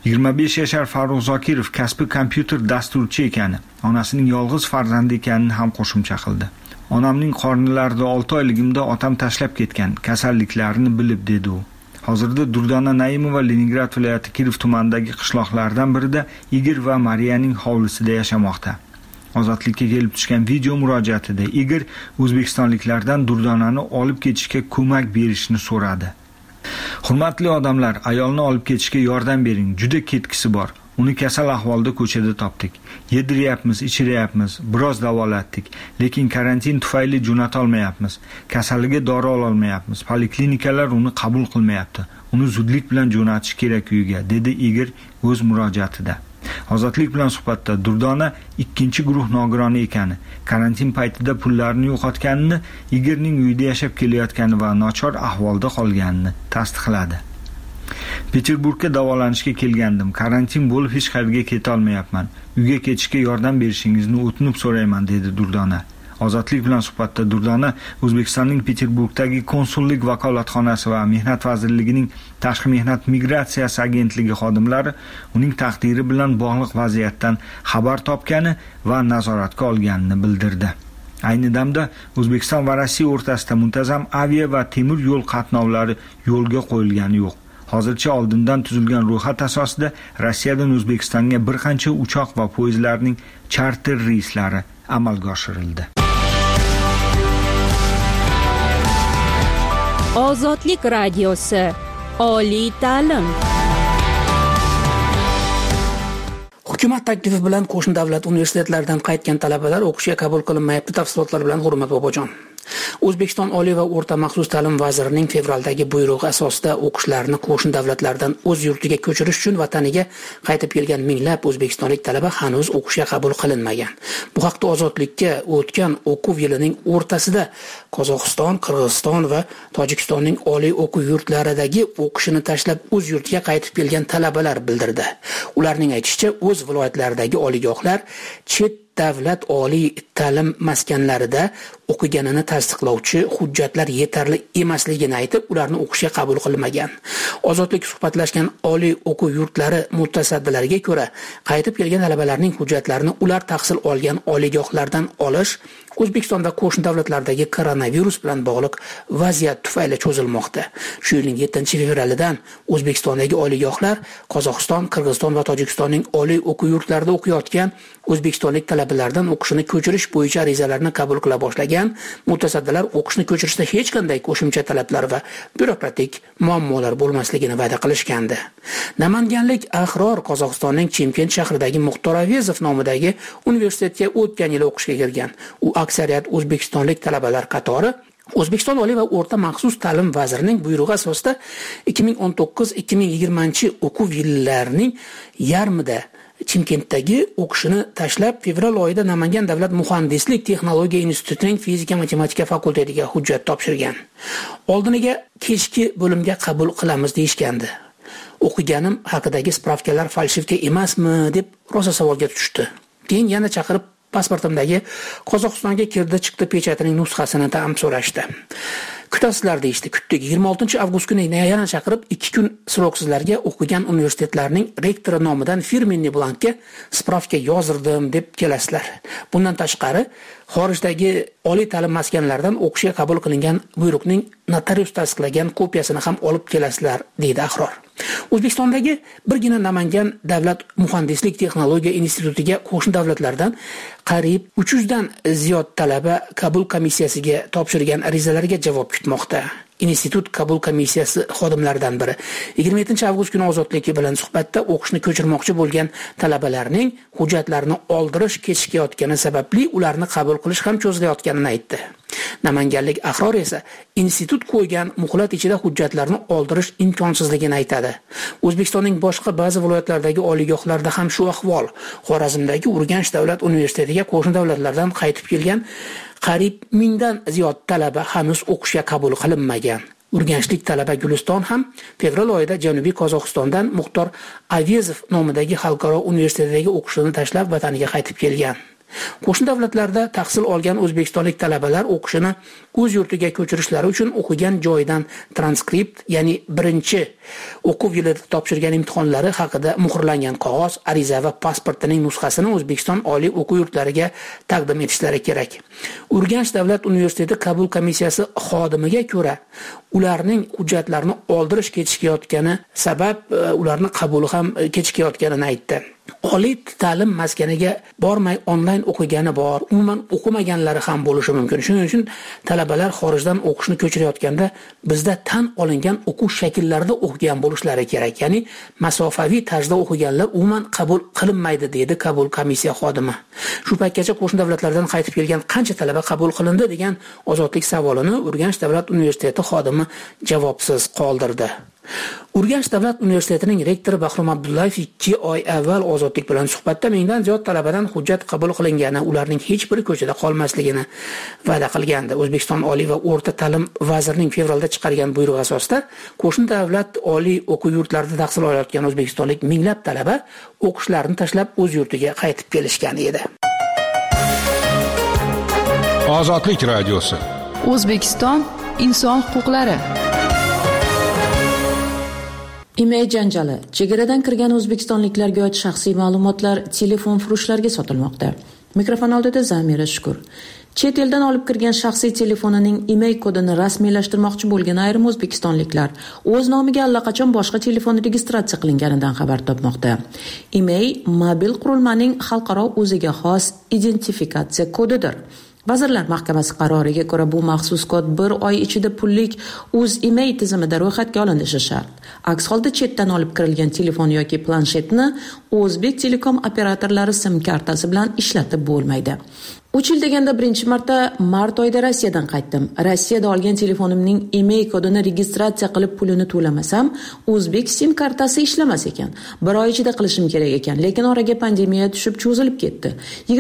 25 yashar Farruh Zokirov kasbi kompyuter dasturchi ekani, onasining yolg'iz farzandi ekanini ham qo'shimcha qildi. Onamning qornilarida 6 oyligimda otam tashlab ketgan, kasalliklarini bilib dedi u. Hozirda Durdona Naimova Leningrad viloyati Kirov tumanidagi qishloqlardan birida Igor va Mariyaning hovlisida yashamoqda. Ozodlikka kelib tushgan video murojaatida Igor o'zbekistonliklardan Durdonani olib ketishga ko'mak berishni so'radi. Hurmatli odamlar, ayolni olib ketishga yordam bering, juda ketkisi bor. Uni kasal ahvolda ko'chada topdik. Yediryapmiz, ichiryapmiz, biroz davolatdik, lekin karantin tufayli jo'nata olmayapmiz. Kasaliga dori ola olmayapmiz. Poliklinikalar uni qabul qilmayapti. Uni zudlik bilan jo'natish kerak uyiga, dedi Igor o'z murojaatida. Ozodlik bilan suhbatda Durdona ikkinchi guruh nogironi ekani, karantin paytida pullarini yo'qotganini, Igorning uyida yashab kelayotgani va nochor ahvolda qolganini tasdiqladi. Peterburgga davolanishga kelgandim. Karantin bo'lib hech qayerga keta olmayapman. Uyga ketishga yordam berishingizni o'tinib so'rayman, dedi Durdona. Ozodlik bilan suhbatda Durdona O'zbekistonning Peterburgdagi konsullik vakolatxonasi va Mehnat vazirligining Tashqi mehnat migratsiyasi agentligi xodimlari uning taqdiri bilan bog'liq vaziyatdan xabar topgani va nazoratga olganini bildirdi. Ayni damda O'zbekiston va Rossiya o'rtasida muntazam avia va temir yo'l qatnovlari yo'lga qo'yilgani yo'q. Hozircha oldindan tuzilgan ro'yxat asosida Rossiyadan O'zbekistonga bir qancha uchoq va poyezdlarning charter reyslari amalga oshirildi.
Ozodlik radiosi, oliy ta'lim.
Hukumat taklifi bilan qo'shni davlat universitetlaridan qaytgan talabalar o'qishga qabul qilinmayapti. Tafsilotlar bilan Hurmat Bobojon. O'zbekiston Oliy va o'rta maxsus ta'lim vazirining fevraldagi buyrug'i asosida o'qishlarini qo'shni davlatlardan o'z yurtiga ko'chirish uchun vataniga qaytib kelgan minglab o'zbekistonlik talaba hanuz o'qishga qabul qilinmagan. Bu haqda Ozodlikka o'tgan o'quv yilining o'rtasida Qozog'iston, Qirg'iziston va Tojikistonning oliy o'quv yurtlaridagi o'qishini tashlab o'z yurtiga qaytib kelgan talabalar bildirdi. Ularning aytishicha, o'z viloyatlaridagi oliygohlar chet davlat oliy ta'lim maskanlarida o'qiganini tasdiqlovchi hujjatlar yetarli emasligini aytib, ularni o'qishga qabul qilmagan. Ozodlik suhbatlashgan oliy o'quv yurtlari mutasaddilariga ko'ra, qaytib kelgan talabalarning hujjatlarini ular tahsil olgan oliygohlardan olish O'zbekistonda qo'shni davlatlardagi koronavirus bilan bog'liq vaziyat tufayli cho'zilmoqda. Shu yilning 7-fevralidan O'zbekistondagi oliygohlar Qozog'iston, Qirg'iziston va Tojikistonning oliy o'quv yurtlarida o'qiyotgan o'zbekistonlik talabalardan o'qishini ko'chirish bo'yicha arizalarni qabul qila boshlagan. Mutasaddilar o'qishni ko'chirishda hech qanday qo'shimcha talablar va byurokratik muammolar bo'lmasligini va'da qilishgandi. Namanganlik Ahror Qozog'istonning Chimkent shahridagi Muxtor Avezov nomidagi universitetga o'tgan yil o'qishga kirgan. U aksariyat o'zbekistonlik talabalar qatori O'zbekiston Oliy va o'rta maxsus ta'lim vazirining buyrug'i asosida 2019-2020 o'quv yillarining yarmida Chimkentdagi o'qishini tashlab, fevral oyida Namangan davlat muhandislik texnologiya institutining fizika matematika fakultetiga hujjat topshirgan. Oldiniga kechki bo'limga qabul qilamiz deyishgandi. O'qiganim haqidagi spravkalar falshivka emasmi deb rosa savolga tushdi. Keyin yana chaqirib pasportimdagi Qozog'istonga kirdi chiqdi pechatining nusxasini ham so'rashdi. Kutasizlar deyishdi. Kutdik. 26 avgust kuni yana chaqirib 2 kun sroksizlarga o'qigan universitetlarning rektori nomidan firmenniy blankka spravka yozdirdim deb kelasizlar. Bundan tashqari, xorijdagi oliy ta'lim maskanlaridan o'qishga qabul qilingan buyruqning notarius tasdiqlagan kopiyasini ham olib kelasizlar, deydi Ahror. O'zbekistondagi birgina Namangan davlat muhandislik texnologiya institutiga qo'shni davlatlardan qariyb 300 dan ziyod talaba qabul komissiyasiga topshirgan arizalarga javob kutmoqda. Institut qabul komissiyasi xodimlaridan biri 27 avgust kuni Ozodlik bilan suhbatda o'qishni ko'chirmoqchi bo'lgan talabalarning hujjatlarini oldirish kechikayotgani sababli ularni qabul qilish ham cho'zilayotganini aytdi. Namanganlik Ahror esa institut qo'ygan muhlat ichida hujjatlarni oldirish imkonsizligini aytadi. O'zbekistonning boshqa ba'zi viloyatlaridagi oliygohlarda ham shu ahvol. Xorazmdagi Urganch davlat universitetiga qo'shni davlatlardan qaytib kelgan qariyb 1000 dan ziyod talaba hanuz o'qishga qabul qilinmagan. Urganchlik talaba Guliston ham fevral oyida Janubiy Qozog'istondan Muxtor Avezov nomidagi xalqaro universitetdagi o'qishini tashlab vataniga qaytib kelgan. Qo'shni davlatlarda tahsil olgan o'zbekistonlik talabalar o'qishini o'z yurtiga ko'chirishlari uchun o'qigan joyidan transkript, ya'ni birinchi o'quv yilida topshirgan imtihonlari haqida muhrlangan qog'oz, ariza va pasportining nusxasini O'zbekiston oliy o'quv yurtlariga taqdim etishlari kerak. Urganch davlat universiteti qabul komissiyasi xodimiga ko'ra, ularning hujjatlarini oldirish kechikayotgani sabab ularning qabuli ham kechikayotganini aytdi. Oliy ta'lim maskaniga bormay onlayn o'qigani bor, umuman o'qimaganlari ham bo'lishi mumkin. Shuning uchun talabalar xorijdan o'qishni ko'chirayotganda bizda tan olingan o'quv shakllarida o'qigan bo'lishlari kerak. Ya'ni masofaviy tarzda o'qiganlar umuman qabul qilinmaydi, dedi qabul komissiya xodimi. Shu paytgacha qo'shni davlatlardan qaytib kelgan qancha talaba qabul qilindi degan ozodlik savolini Urganch davlat universiteti xodimi javobsiz qoldirdi. Urganch davlat universitetining rektori Bahrom Abdullayev 2 oy avval ozodlik bilan suhbatda 1000 dan ziyod talabadan hujjat qabul qilingani, ularning hech biri ko'chada qolmasligini va'da qilgandi. O'zbekiston oliy va o'rta ta'lim vazirining fevralda chiqargan buyrug'i asosida qo'shni davlat oliy o'quv yurtlarida tahsil olayotgan o'zbekistonlik minglab talaba o'qishlarini tashlab o'z yurtiga qaytib kelishgan edi.
Ozodlik radiosi.
O'zbekiston inson huquqlari.
Email janjali. Chegaradan kirgan o'zbekistonliklarga oid shaxsiy ma'lumotlar telefon furushlarga sotilmoqda. Mikrofon oldida Zamira Shukur. Chet eldan olib kirgan shaxsiy telefonining email kodini rasmiylashtirmoqchi bo'lgan ayrim o'zbekistonliklar o'z nomiga allaqachon boshqa telefon registratsiya qilinganidan xabar topmoqda. Email mobil qurilmaning xalqaro o'ziga xos identifikatsiya kodidir. Vazirlar Mahkamasi qaroriga ko'ra bu maxsus kod 1 oy ichida pullik o'z email tizimida ro'yxatga olinishi shart. Aks holda chetdan olib kirilgan telefon yoki planshetni O'zbek Telekom operatorlari sim kartasi bilan ishlatib bo'lmaydi. 3 yil deganda birinchi marta mart oyida Rossiyadan qaytdim. Rossiyada olgan telefonimning email kodini registratsiya qilib pulini to'lamasam, O'zbek sim kartasi ishlamas ekan. 1 oy ichida qilishim kerak ekan, lekin oraga pandemiya tushib cho'zilib ketdi.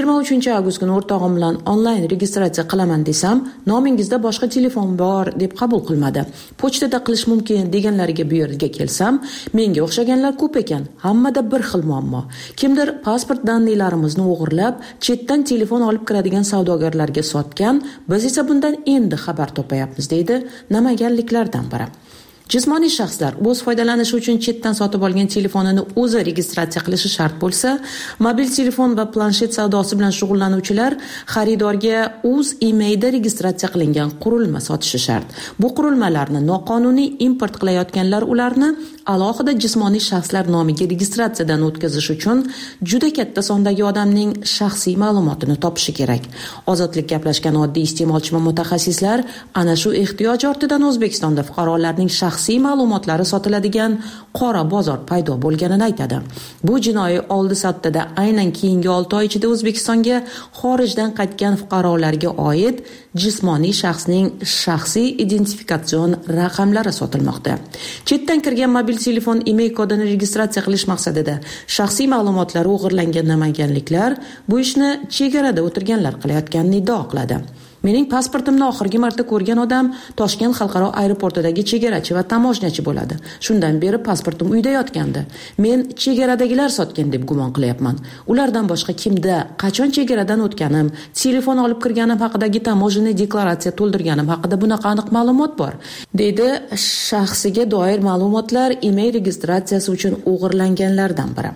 23 avgust kuni o'rtog'im bilan onlayn registratsiya qilaman desam, nomingizda boshqa telefon bor deb qabul qilmadi. Pochtada qilish mumkin deganlariga bu yerga kelsam, menga o'xshaganlar ko'p ekan. Hammada bir xil muammo. Kimdir pasport danlilarimizni o'g'irlab, chetdan telefon olib degan savdogarlarga sotgan, biz esa bundan endi xabar topayapmiz, deydi namanganliklardan biri. Jismoniy shaxslar o'z foydalanishi uchun chetdan sotib olgan telefonini o'zi registratsiya qilishi shart bo'lsa, mobil telefon va planshet savdosi bilan shug'ullanuvchilar xaridorga o'z emailda registratsiya qilingan qurilma sotishi shart. Bu qurilmalarni noqonuniy import qilayotganlar ularni alohida jismoniy shaxslar nomiga registratsiyadan o'tkazish uchun juda katta sondagi odamning shaxsiy ma'lumotini topishi kerak. Ozodlik gaplashgan oddiy iste'molchi va mutaxassislar ana shu ehtiyoj ortidan O'zbekistonda fuqarolarning shaxsiy ma'lumotlari sotiladigan qora bozor paydo bo'lganini aytadi. Bu jinoiy oldi sottada aynan keyingi 6 oy ichida O'zbekistonga xorijdan qaytgan fuqarolarga oid jismoniy shaxsning shaxsiy identifikatsion raqamlari sotilmoqda. Chetdan kirgan mobil telefon email kodini registratsiya qilish maqsadida shaxsiy ma'lumotlari o'g'irlangan namanganliklar bu ishni chegarada o'tirganlar qilayotganini iddao qiladi. Mening pasportimni oxirgi marta ko'rgan odam Toshkent xalqaro aeroportidagi chegarachi va tamojnachi bo'ladi. Shundan beri pasportim uyda yotgandi. Men chegaradagilar sotgan deb gumon qilyapman. Ulardan boshqa kimda, qachon chegaradan o'tganim, telefon olib kirganim haqidagi tamojniy deklaratsiya to'ldirganim haqida bunaqa aniq ma'lumot bor, deydi shaxsiga doir ma'lumotlar email registratsiyasi uchun o'g'irlanganlardan biri.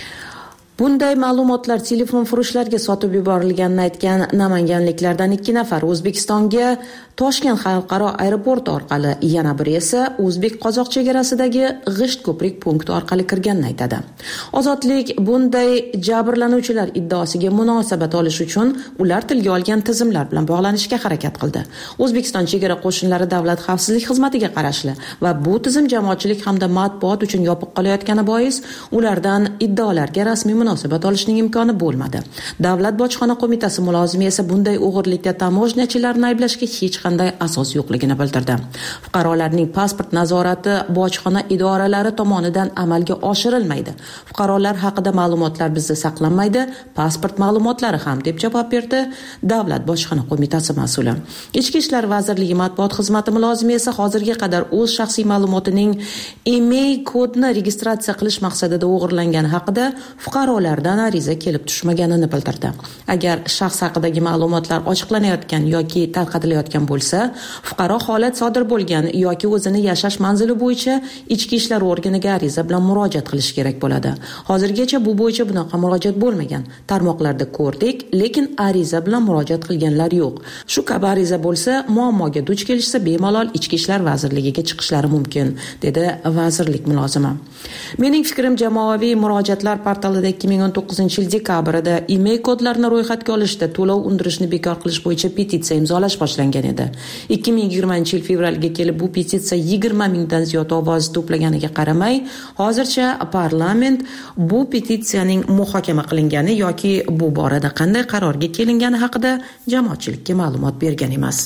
Bunday ma'lumotlar telefon furushlarga sotib yuborilganini aytgan namanganliklardan 2 nafar O'zbekistonga Toshkent xalqaro aeroporti orqali, yana biri esa O'zbek-Qozoq chegarasidagi G'isht ko'prik punkti orqali kirganini aytadi. Ozodlik bunday jabrlanuvchilar iddaosiga munosabat olish uchun ular tilga olgan tizimlar bilan bog'lanishga harakat qildi. O'zbekiston chegara qo'shinlari davlat xavfsizlik xizmatiga qarashli va bu tizim jamoatchilik hamda matbuot uchun yopiq qolayotgani bois ulardan iddaolarga rasmiy munosabat olishning imkoni bo'lmadi. Davlat bojxona qo'mitasi mulozimi esa bunday o'g'irlikda tamojnachilarni ayblashga hech qanday asos yo'qligini bildirdi. Fuqarolarning pasport nazorati bojxona idoralari tomonidan amalga oshirilmaydi. Fuqarolar haqida ma'lumotlar bizda saqlanmaydi, pasport ma'lumotlari ham, deb javob berdi Davlat bojxona qo'mitasi mas'uli. Ichki ishlar vazirligi matbuot xizmati mulozimi esa hozirga qadar o'z shaxsiy ma'lumotining email kodini registratsiya qilish maqsadida o'g'irlangani haqida fuqarolardan ariza kelib tushmaganini bildirdi. Agar shaxs haqidagi ma'lumotlar ochiqlanayotgan yoki tarqatilayotgan bo'lsa, fuqaro holat sodir bo'lgan yoki o'zini yashash manzili bo'yicha ichki ishlar organiga ariza bilan murojaat qilish kerak bo'ladi. Hozirgacha bu bo'yicha bunaqa murojaat bo'lmagan. Tarmoqlarda ko'rdik, lekin ariza bilan murojaat qilganlar yo'q. Shu kabi ariza bo'lsa, muammoga duch kelishsa bemalol Ichki ishlar vazirligiga chiqishlari mumkin, dedi vazirlik mulozimi. Mening fikrim, jamoaviy murojaatlar portalida 2019-yil dekabrida email kodlarini ro'yxatga olishda to'lov undirishni bekor qilish bo'yicha petitsiya imzolash boshlangan edi. 2020-yil fevralga kelib bu petitsiya 20 mingdan ziyod ovoz to'plaganiga qaramay, hozircha parlament bu petitsiyaning muhokama qilingani yoki bu borada qanday qarorga kelingani haqida jamoatchilikka ma'lumot bergan emas.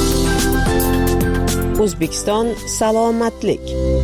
O'zbekiston salomatlik.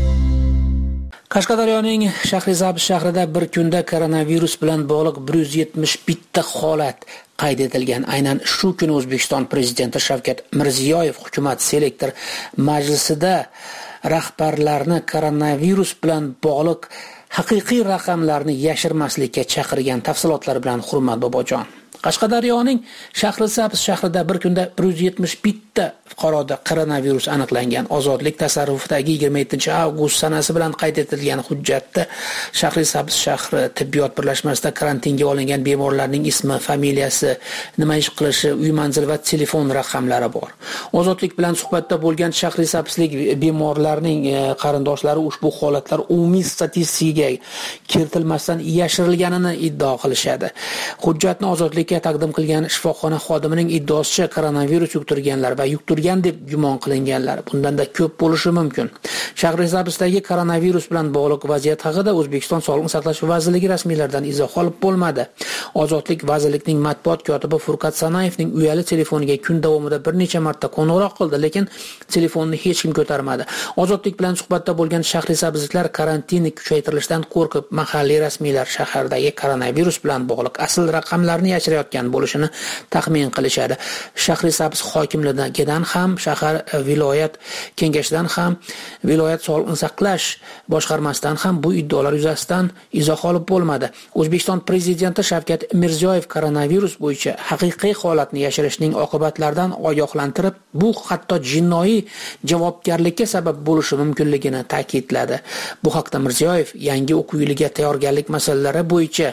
Qashqadaryoning Shahrisabz shahrida bir kunda koronavirus bilan bog'liq 171 ta holat qayd etilgan. Aynan shu kuni O'zbekiston prezidenti Shavkat Mirziyoyev hukumat selektor majlisida rahbarlarni koronavirus bilan bog'liq haqiqiy raqamlarni yashirmaslikka chaqirgan. Tafsilotlar bilan Hurmat Bobojon. Qashqadaryoning Shahrisabz shahrida bir kunda 171 ta fuqaroda koronavirus aniqlangan. Ozodlik tasarrufidagi 27-avgust sanasi bilan qayd etilgan hujjatda Shahrisabz shahri tibbiyot birlashmasida karantinga olingan bemorlarning ismi, familiyasi, nima ish qilishi, uy manzili va telefon raqamlari bor. Ozodlik bilan suhbatda bo'lgan Shahrisabzlik bemorlarning qarindoshlari ushbu holatlar umumiy statistikaga kiritilmasdan yashirilganini iddao qilishadi. Hujjatni Ozodlikka taqdim qilgan shifoxona xodimining iddaosicha koronavirus yuqtirganlar va yuqtirgan deb gumon qilinganlar bundan-da ko'p bo'lishi mumkin. Shahrisabzdagi koronavirus bilan bog'liq vaziyat haqida O'zbekiston Sog'liqni saqlash vazirligi rasmiylaridan izoh olib bo'lmadi. Ozodlik vazirlikning matbuot kotibi Furqat Sanayevning uyali telefoniga kun davomida bir necha marta qo'ng'iroq qildi, lekin telefonni hech kim ko'tarmadi. Ozodlik bilan suhbatda bo'lgan Shahrisabzliklar karantinni kuchaytirilishidan qo'rqib, mahalliy rasmiylar shahardagi koronavirus bilan bog'liq asl raqamlarni yashirayotgan bo'lishini taxmin qilishadi. Shahrisabz hokimligidan ham, shahar viloyat kengashidan ham, viloyat sog'liqni saqlash boshqarmasidan ham bu iddaolar yuzasidan izoh olib bo'lmadi. O'zbekiston prezidenti Shavkat Mirziyoyev koronavirus bo'yicha haqiqiy holatni yashirishning oqibatlaridan ogohlantirib, bu hatto jinoiy javobgarlikka sabab bo'lishi mumkinligini ta'kidladi. Bu haqda Mirziyoyev yangi o'quv yiliga tayyorgarlik masalalari bo'yicha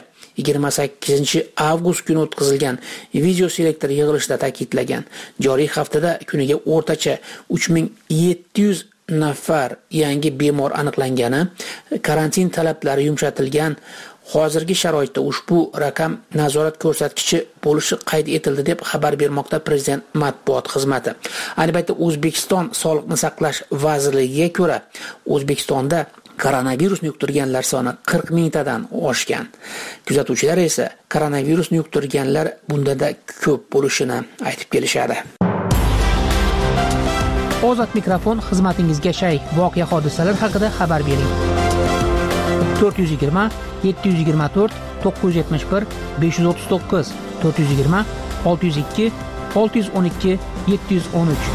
28-avgust kuni o'tkazilgan video selektor yig'ilishida ta'kidlagan. Joriy haftada kuniga o'rtacha 3700 nafar yangi bemor aniqlangani, karantin talablari yumshatilgan. Hozirgi sharoitda ushbu raqam nazorat ko'rsatkichi bo'lishi qayd etildi deb xabar bermoqda prezident matbuot xizmati. Ayni paytda O'zbekiston Sog'liqni saqlash vazirligiga ko'ra, O'zbekistonda koronavirusni yuqtirganlar soni 40 mingtadan oshgan. Kuzatuvchilar esa koronavirusni yuqtirganlar bundada ko'p bo'lishini aytib kelishadi. Ozod mikrofon xizmatingizga shay. Voqea hodisalar haqida xabar bering. 420 724 971 539 420 602 612 713.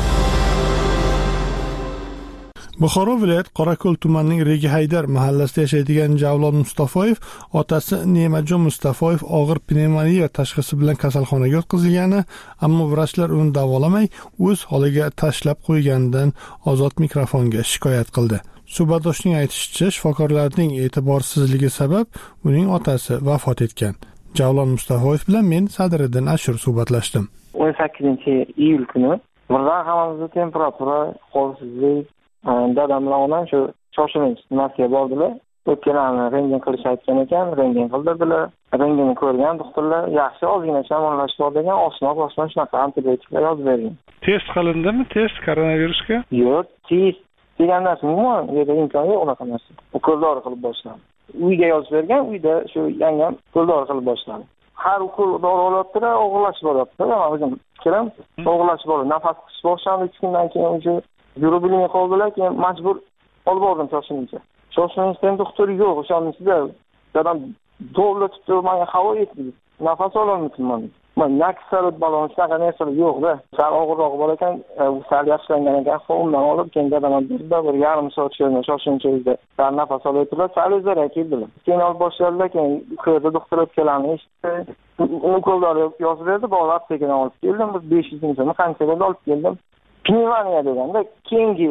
Buxoro viloyat Qorako'l tumanining Regi Haydar mahallasida yashaydigan Javlon Mustafoyev otasi Nemajon Mustafoyev og'ir pnevmoniya tashxisi bilan kasalxonaga o'tkazilgani, ammo vrachlar uni davolamay o'z holiga tashlab qo'yganidan Ozod mikrofonga shikoyat qildi. Suhbatdoshning aytishicha, shifokorlarning e'tiborsizligi sabab uning otasi vafot etgan. Javlon Mustafoyev bilan men Sadriddin Ashur suhbatlashdim.
18-iyul kuni birdan hammamizda temperatura, holsizlik, dadam bilan onam shu shoshilinch nasiya bordilar. O'tganlarni rentgen qilish aytgan ekan, rentgen qildirdilar. Rentgenni ko'rgan doktorlar yaxshi, ozgina shamollash bor degan, osmoq shunaqa antibiotiklar yozib bergan.
Test qilindimi? Test koronavirusga?
Yo'q, test degan narsa umuman yerda imkon yo'q unaqa narsa. Ukol dori qilib boshladi. uyga yozib bergan, uyda shu yangam qo'ldori qilib boshladi. Har qo'ldori olyapti-da, og'irlashib boryapti. O'zim fikrim, og'irlashib boryapti. Nafas qisish boshlandi 3 kundan keyin o'sha yurib bilmay qoldilar, keyin majbur olib bordim shoshilincha. Shoshilincha doktor yo'q, o'shaningizda dadam dovlatda menga havo yetdi. Nafas ololmayman. Men naksalat balon shunaqa narsalar yo'q-da. Sal og'irroq bor ekan, sal yaxshilangan ekan, undan olib keyin dadam bir yarim soat shoshilincha sal nafas olayotdilar, sal o'zlari keldilar. Keyin olib boshladilar, keyin ko'rdi doktor o'tganlarni eshitdi. Ukollar yozib berdi, bog'lab aptekadan olib keldim. Biz 500 ming so'm qancha bo'ldi olib keldim. Pnevmoniya deganda keyingi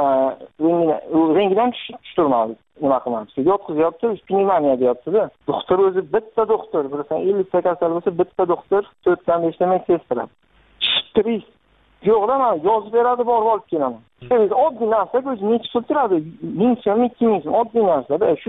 rengidan tushtirmadi. Nima qilamiz? Yotqizyapti, pnevmoniya deyapti-da. Doktor o'zi bitta doktor, bilasan 50 ta kasal bo'lsa bitta doktor, 4 dan 5 ta medsekstra. Stress yo'qda, men yozib beradi, borib olib kelaman. Oddiy narsa, o'zi necha pul turadi? 1000 so'm, 2000 so'm, oddiy narsa-da. Shu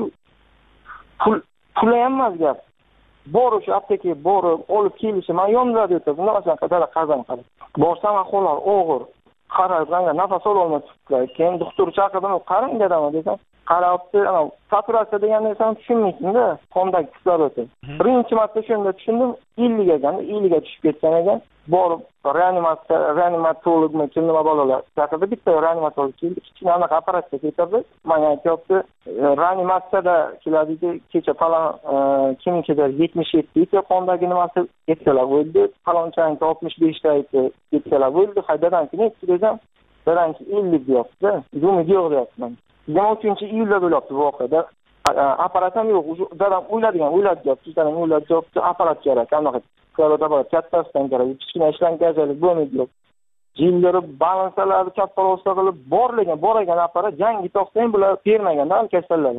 pul ham emas gap. Borib shu aptekaga borib olib kelishi, men yonimda o'tirdim, nima qadar qazan qilib. Borsam ahvolar og'ir. Qarab, nafas ololmayapti. Keyin doktor chaqirdim, qarang dedim, desam, qarabdi, ana saturatsiya degan narsani tushunmaysiz-da, qondagi kislorodni. Birinchi marta shunda tushundim, 50 ekan, 50 ga tushib ketgan ekan. Borib reanimatologmi, nima bolalar chaqirdi, bitta reanimatolog keldi, kichkina anaqa apparatga ketirdi. Menga aytibdi, reanimatsiyada keladi, kecha falon kimnikidir 77 ita qondagi nimasi yetkalar bo'ldi, falonchaning 65 ta ita yetkalar bo'ldi. Haydadan keyin desam, dadanki 50 deyapti, umid yo'q deyapman. 23-iyulda bo'lyapti voqeada. Apparat ham yo'q. Dadam o'yladi, dadam o'yladi, apparat kerak, anaqa kattasidan kerak. Kichkina ishlankachalik bo'lmaydi yo'q. Jildirib, balansalarni kattaroqsa qilib borlagan apparat jangi to'xtang bular bermaganda kasallar.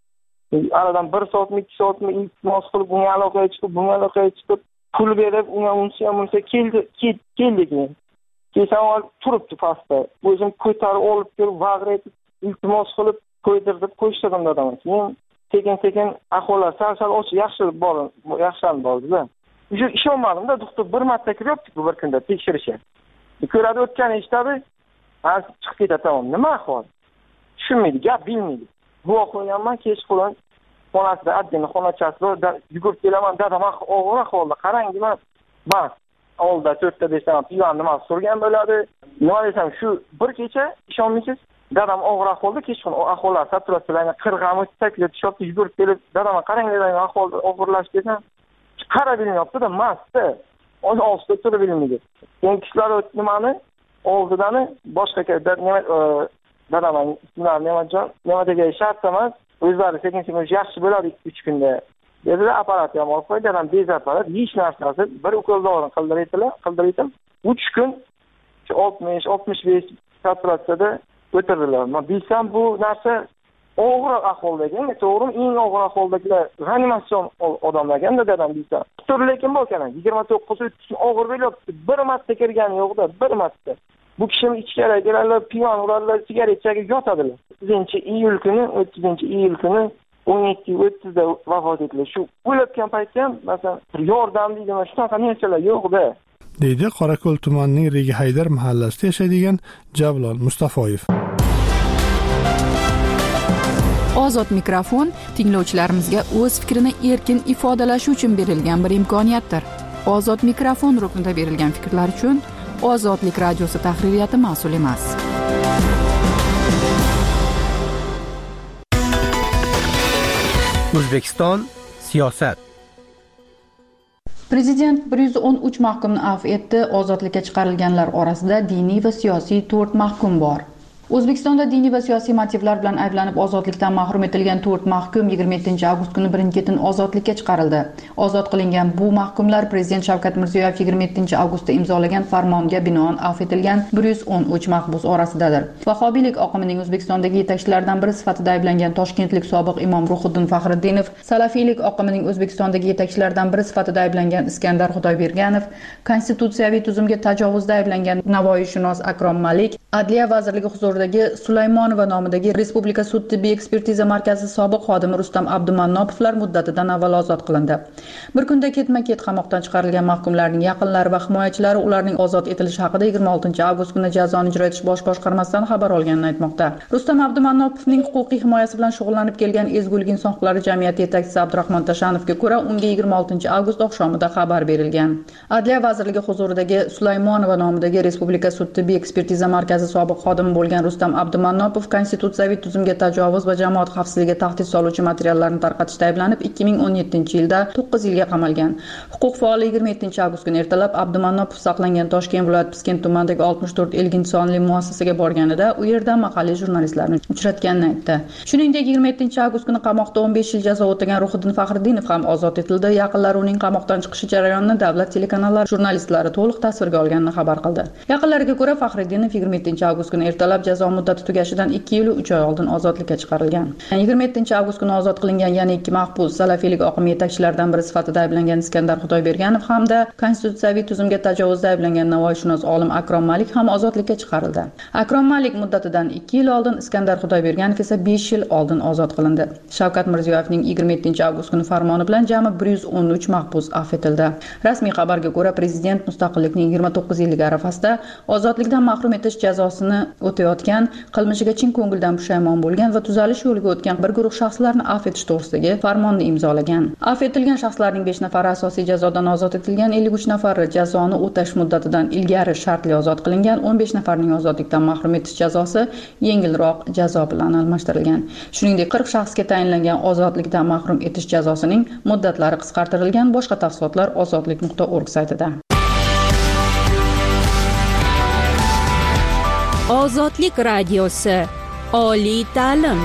Aradan 1 soatmi, 2 soatmi iltimos qilib, bunga aloqaga chiqib, pul berib, unga keldi keyin. Keyin turibdi pastda. O'zim ko'tarib olib kelib, vag'rayib, iltimos qilib qo'ydirdim dadam. Keyin sekin ahvolar sal yaxshilanib bordi-da. Ishonmadim-da, doktor bir marta kiryapti bir kunda tekshirishga. Ko'radi, o'tgan eshitadi, chiqib ketadi, tamom. Nima ahvol? Tushunmaydi, gap bilmaydi. Bu qo'yganman, kechqurun xonasida adini xonachasida yugurib kelaman, dadam og'ir ahvolda, qarang dema, bas. Oldida 4 ta 5 ta piyonni nima surgan bo'ladi. Nima desam, shu bir kecha ishonmaysiz, dadam og'ir ahvolda, kechqurun ahvollar saturatsiyalarni qirg'am o'tsaklab tushibdi, yugurib kelib, dadam qarang degan ahvolda og'irlashdi desam, qarab bilmayapti-da, mastda. O'z ostida turib bilmaydi. Keyin kislorod nimani oldidani boshqa dadamning nima degan shart emas, o'zlari sekin yaxshi bo'ladi 3 kunda. Dedilar, apparat ham olib qo'ydi, dadam bezatadi, hech narsasi, bir ukol dorini qildirdim. 3 kun 60-65 saturatsiyada o'tirdilar. Men bilsam bu narsa og'ir ahvolda ekan, to'g'rimi? Eng og'ir ahvoldagilar reanimatsion odamlar ekan, dadam bilsa. Lekin bu ekan, 29-30 og'ir bo'lyapti. Bir marta kirgani yo'q-da, bir marta. Bu kishini ichkariga keladilar, piyon uradilar, sigaret chekib yotadilar. 30-iyul kuni 17:30 da vafot etdilar. Shu o'layotgan paytda ham, masalan, yordam deydimi, shunaqa narsalar yo'q-da.
deydi Qorako'l tumanining Regi Haydar mahallasida yashaydigan Javlon Mustafoyev.
Ozod mikrofon tinglovchilarimizga o'z fikrini erkin ifodalashi uchun berilgan bir imkoniyatdir. Ozod mikrofon ruknida berilgan fikrlar uchun Ozodlik radiosi tahririyati mas'ul emas.
O'zbekiston siyosat.
Prezident 113 mahkumni afv etdi. Ozodlikka chiqarilganlar orasida diniy va siyosiy 4 mahkum bor. O'zbekistonda diniy va siyosiy motivlar bilan ayblanib ozodlikdan mahrum etilgan 4 mahkum 27-avgust kuni birin-ketin ozodlikka chiqarildi. Ozod qilingan bu mahkumlar Prezident Shavkat Mirziyoyev 27-avgustda imzolagan farmonga binoan afv etilgan 113 mahbus orasidadir. Vahobiylik oqimining O'zbekistondagi yetakchilaridan biri sifatida ayblangan toshkentlik sobiq imom Ruhiddin Faxriddinov, salafiylik oqimining O'zbekistondagi yetakchilaridan biri sifatida ayblangan Iskandar Xudoyberganov, konstitutsiyaviy tuzumga tajovuzda ayblangan navoiyshunos Akrom Malik, Adliya vazirligi huzurida
huzuridagi Sulaymonova nomidagi Respublika sud tibbiy ekspertiza markazi sobiq xodimi Rustam Abdumannopovlar muddatidan avval ozod qilindi. Bir kunda ketma-ket qamoqdan chiqarilgan mahkumlarning yaqinlari va himoyachilari ularning ozod etilishi haqida 26-avgust kuni jazoni ijro etish bosh boshqarmasidan xabar olganini aytmoqda. Rustam Abdumannopovning huquqiy himoyasi bilan shug'ullanib kelgan Ezgulik inson huquqlari jamiyati yetakchisi Abdurahmon Tashanovga ko'ra, unga 26-avgust oqshomida xabar berilgan. Adliya vazirligi huzuridagi Sulaymonova nomidagi Respublika sud tibbiy ekspertiza markazi sobiq xodimi bo'lgan Rustam Abdumannopov konstitutsiyaviy tuzumga tajovuz va jamoat xavfsizligiga tahdid soluvchi materiallarni tarqatishda ayblanib 2017-yilda 9 yilga qamalgan. Huquq faoli 27-avgust kuni ertalab Abdumannopov saqlangan Toshkent viloyati Piskent tumanidagi 64 Elgin sonli muassasaga borganida u yerda mahalliy jurnalistlarni uchratganini aytdi. Shuningdek, 27-avgust kuni qamoqda 15 yil jazo o'tagan Ruhiddin Faxriddinov ham ozod etildi. Yaqinlari uning qamoqdan chiqishi jarayonini davlat telekanallari jurnalistlari to'liq tasvirga olganini xabar qildi. Yaqinlariga ko'ra, Faxriddinov 27-avgust kuni ertalab jazo muddati tugashidan 2 yil 3 oy oldin ozodlikka chiqarilgan. 27-avgust kuni ozod qilingan yana ikki mahbus salafiylik oqimi yetakchilaridan biri sifatida ayblangan Iskandar Xudoyberganov hamda konstitutsiyaviy tuzumga tajovuzda ayblangan navoiyshunos olim Akrom Malik ham ozodlikka chiqarildi. Akrom Malik muddatidan 2 yil oldin, Iskandar Xudoyberganov esa 5 yil oldin ozod qilindi. Shavkat Mirziyoyevning 27-avgust kuni farmoni bilan jami 113 mahbus afv etildi. Rasmiy xabarga ko'ra, prezident mustaqillikning 29 yilligi arafasida ozodlikdan mahrum etish jazosini o'tayotgan, qilmishiga chin ko'ngildan pushaymon bo'lgan va tuzalish yo'liga o'tgan bir guruh shaxslarni afv etish to'g'risidagi farmonni imzolagan. Afv etilgan shaxslarning 5 nafari asosiy jazodan ozod etilgan, 53 nafari jazoni o'tash muddatidan ilgari shartli ozod qilingan, 15 nafarning ozodlikdan mahrum etish jazosi yengilroq jazo bilan almashtirilgan. Shuningdek, 40 shaxsga tayinlangan ozodlikdan mahrum etish jazosining muddatlari qisqartirilgan. Boshqa tafsilotlar ozodlik.org saytida.
Ozodlik radiosi. Oliy ta'lim.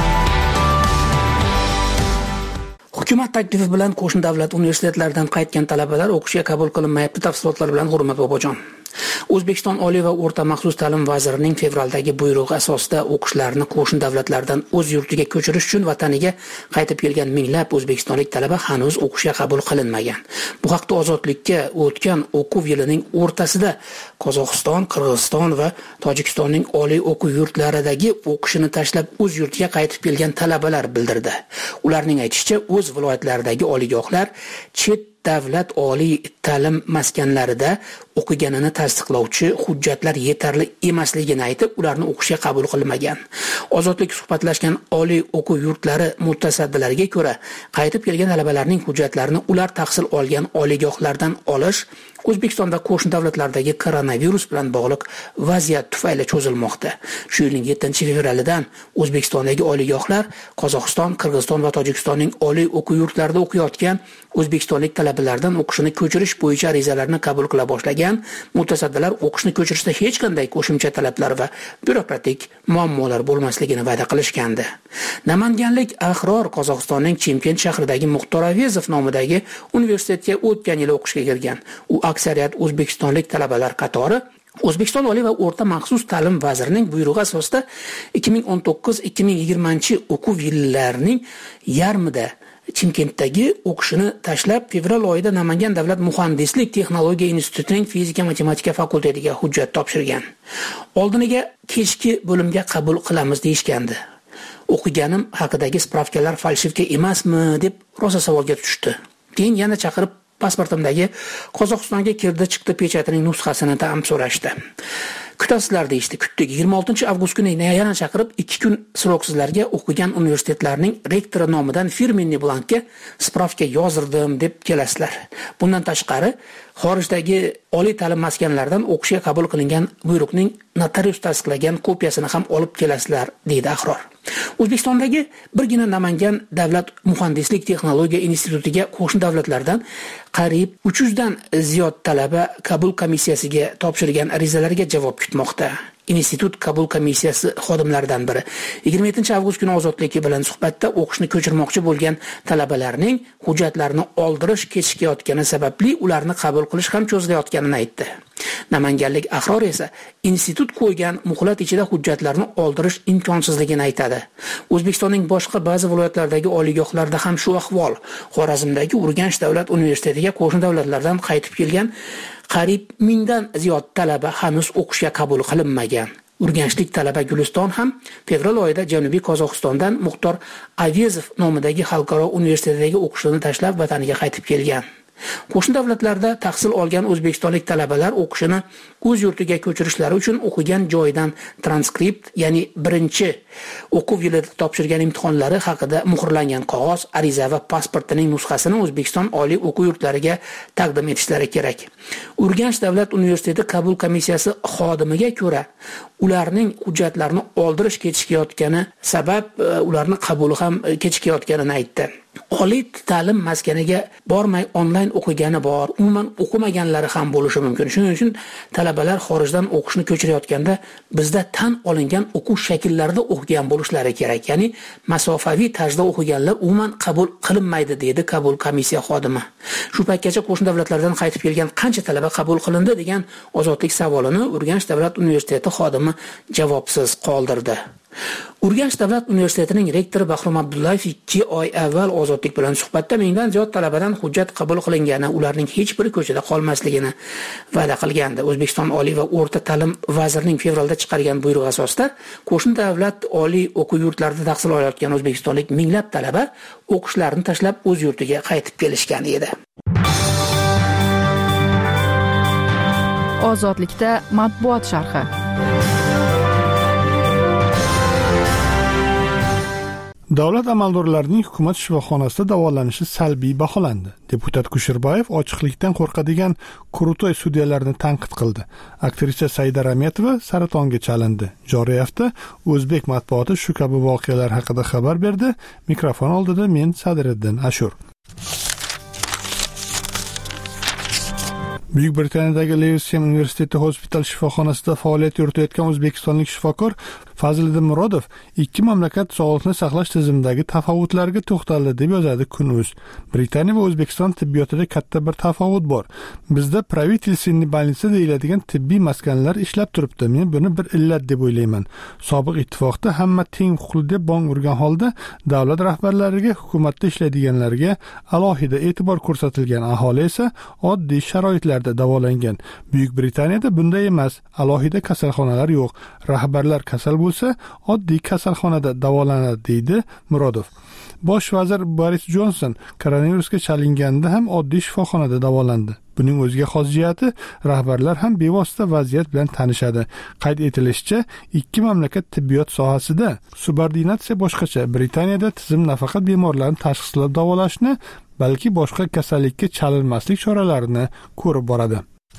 Hukumat taklifi bilan qo'shni davlat universitetlaridan qaytgan talabalar o'qishga qabul qilinmayapti. Tafsilotlar bilan Hurmat Bobojon. O'zbekiston Oliy va o'rta maxsus ta'lim vazirining fevraldagi buyrug'i asosida o'qishlarni qo'shni davlatlardan o'z yurtiga ko'chirish uchun vataniga qaytib kelgan minglab o'zbekistonlik talaba hanuz o'qishga qabul qilinmagan. Bu haqda Ozodlikka o'tgan o'quv yilining o'rtasida Qozog'iston, Qirg'iziston va Tojikistonning oliy o'quv yurtlaridagi o'qishini tashlab o'z yurtiga qaytib kelgan talabalar bildirdi. Ularning aytishicha, o'z viloyatlaridagi oliygohlar chet davlat oliy ta'lim maskanlarida o'qiganini tasdiqlovchi hujjatlar yetarli emasligini aytib, ularni o'qishga qabul qilmagan. Ozodlik suhbatlashgan oliy o'quv yurtlari mutasaddilariga ko'ra, qaytib kelgan talabalarning hujjatlarini ular tahsil olgan oliygohlardan olish O'zbekiston va qo'shni davlatlardagi koronavirus bilan bog'liq vaziyat tufayli cho'zilmoqda. Shu yilning 7-fevralidan O'zbekistondagi oliygohlar Qozog'iston, Qirg'iziston va Tojikistonning oliy o'quv yurtlarida o'qiyotgan o'zbekistonlik talabalardan o'qishni ko'chirish bo'yicha arizalarni qabul qila boshlagan. Mutasaddilar o'qishni ko'chirishda hech qanday qo'shimcha talablar va byurokratik muammolar bo'lmasligini va'da qilishgandi. Namanganlik Ahror Qozog'istonning Chimkent shahridagi Muxtor Avezov nomidagi universitetga o'tgan yil o'qishga kirgan. U aksariyat o'zbekistonlik talabalar qatori O'zbekiston Oliy va o'rta maxsus ta'lim vazirining buyrug'i asosida 2019-2020 o'quv yillarining yarmida Chimkentdagi o'qishini tashlab, fevral oyida Namangan davlat muhandislik texnologiya institutining fizika matematika fakultetiga hujjat topshirgan. Oldiniga kechki bo'limga qabul qilamiz deyishgandi. O'qiganim haqidagi spravkalar falshivka emasmi deb rosa savolga tushdi. Keyin yana chaqirib pasportimdagi Qozog'istonga kirdi chiqdi pechatining nusxasini ham so'rashdi. Kutasizlar deyishdi. Kutdik. 26-avgust kuni yana chaqirib 2 kun sroksizlarga o'qigan universitetlarning rektori nomidan firmenniy blankka spravka yozdirdim deb kelasizlar. Bundan tashqari, xorijdagi oliy ta'lim maskanlaridan o'qishga qabul qilingan buyruqning notarius tasdiqlagan kopiyasini ham olib kelasizlar, deydi Ahror. O'zbekistondagi birgina Namangan davlat muhandislik texnologiya institutiga qo'shni davlatlardan qariyb 300 dan ziyod talaba qabul komissiyasiga topshirgan arizalarga javob kutmoqda. Institut qabul komissiyasi xodimlaridan biri 27-avgust kuni Ozodlik bilan suhbatda o'qishni ko'chirmoqchi bo'lgan talabalarning hujjatlarini oldirish kechikayotgani sababli ularni qabul qilish ham cho'zilayotganini aytdi. Namanganlik Ahror esa institut qo'ygan muhlat ichida hujjatlarni oldirish imkonsizligini aytadi. O'zbekistonning boshqa ba'zi viloyatlaridagi oliygohlarda ham shu ahvol. Xorazmdagi Urganch davlat universitetiga qo'shni davlatlardan qaytib kelgan qariyb 1000 dan ziyod talaba hanuz o'qishga qabul qilinmagan. Urganchlik talaba Guliston ham fevral oyida Janubiy Qozog'istondan Muxtor Avezov nomidagi xalqaro universitetdagi o'qishini tashlab vataniga qaytib kelgan. Qo'shni davlatlarda tahsil olgan o'zbekistonlik talabalar o'qishini o'z yurtiga ko'chirishlari uchun o'qigan joyidan transkript, ya'ni birinchi o'quv yilida topshirgan imtihonlari haqida muhrlangan qog'oz, ariza va pasportining nusxasini O'zbekiston oliy o'quv yurtlariga taqdim etishlari kerak. Urganch davlat universiteti qabul komissiyasi xodimiga ko'ra, ularning hujjatlarini oldirish kechikayotgani sabab ularni qabuli ham kechikayotganini aytdi. Oliy ta'lim maskaniga bormay onlayn o'qigani bor, umuman o'qimaganlari ham bo'lishi mumkin. Shuning uchun talabalar xorijdan o'qishni ko'chirayotganda bizda tan olingan o'quv shakllarida o'qigan bo'lishlari kerak. Ya'ni masofaviy tarzda o'qiganlar umuman qabul qilinmaydi, dedi qabul komissiya xodimi. Shu paytgacha qo'shni davlatlardan qaytib kelgan qancha talaba qabul qilindi degan ozodlik savolini Urganch davlat universiteti xodimi javobsiz qoldirdi. Urganch davlat universitetining rektori Bahrom Abdullayev 2 oy avval ozodlik bilan suhbatda mingdan ziyod talabadan hujjat qabul qilingani, ularning hech biri ko'chada qolmasligini va'da qilgandi. O'zbekiston oliy va o'rta ta'lim vazirining fevralda chiqargan buyrug'i asosida qo'shni davlat oliy o'quv yurtlarida tahsil olayotgan o'zbekistonlik minglab talaba o'qishlarini tashlab o'z yurtiga qaytib kelishgan edi.
Ozodlikda matbuot sharhi.
Davlat amaldorlarining hukumat shifoxonasida davolanishi salbiy baholandi. Deputat Kusherbayev ochiqlikdan qo'rqadigan Kurutoy sudyalarni tanqid qildi. Aktrisa Saida Rametova saratonga chalindi. Joriy hafta o'zbek matbuoti shu kabi voqealar haqida xabar berdi. Mikrofon oldida men Sadriddin Ashur. Buyuk Britaniyadagi Lewisham universiteti hospital shifoxonasida faoliyat yuritayotgan o'zbekistonlik shifokor Fazliddin Murodov ikki mamlakat sog'liqni saqlash tizimidagi tafovutlarga to'xtaldi deb yozadi Kun.uz. Britaniya va O'zbekiston tibbiyotida katta bir tafovut bor. Bizda pravitelstvenniy больница deyiladigan tibbiy maskanlar ishlab turibdi. Men buni bir illat deb o'ylayman. Sobiq ittifoqda hamma teng huquqli deb bong urgan holda davlat rahbarlariga, hukumatda ishlaydiganlarga alohida e'tibor ko'rsatilgan, aholi esa oddiy sharoitlarda davolangan. Buyuk Britaniyada bunday emas. Alohida kasalxonalar yo'q. Rahbarlar kasal bo'lsa, oddiy kasalxonada davolanadi, deydi Murodov. Bosh vazir Boris Johnson koronavirusga chalinganda ham oddiy shifoxonada davolandi. Buning o'ziga xos jihati, rahbarlar ham bevosita vaziyat bilan tanishadi. Qayd etilishicha, ikki mamlakat tibbiyot sohasida subordinatsiya boshqacha. Britaniyada tizim nafaqat bemorlarni tashxislab davolashni, balki boshqa kasallikka chalinmaslik choralarini ko'rib boradi.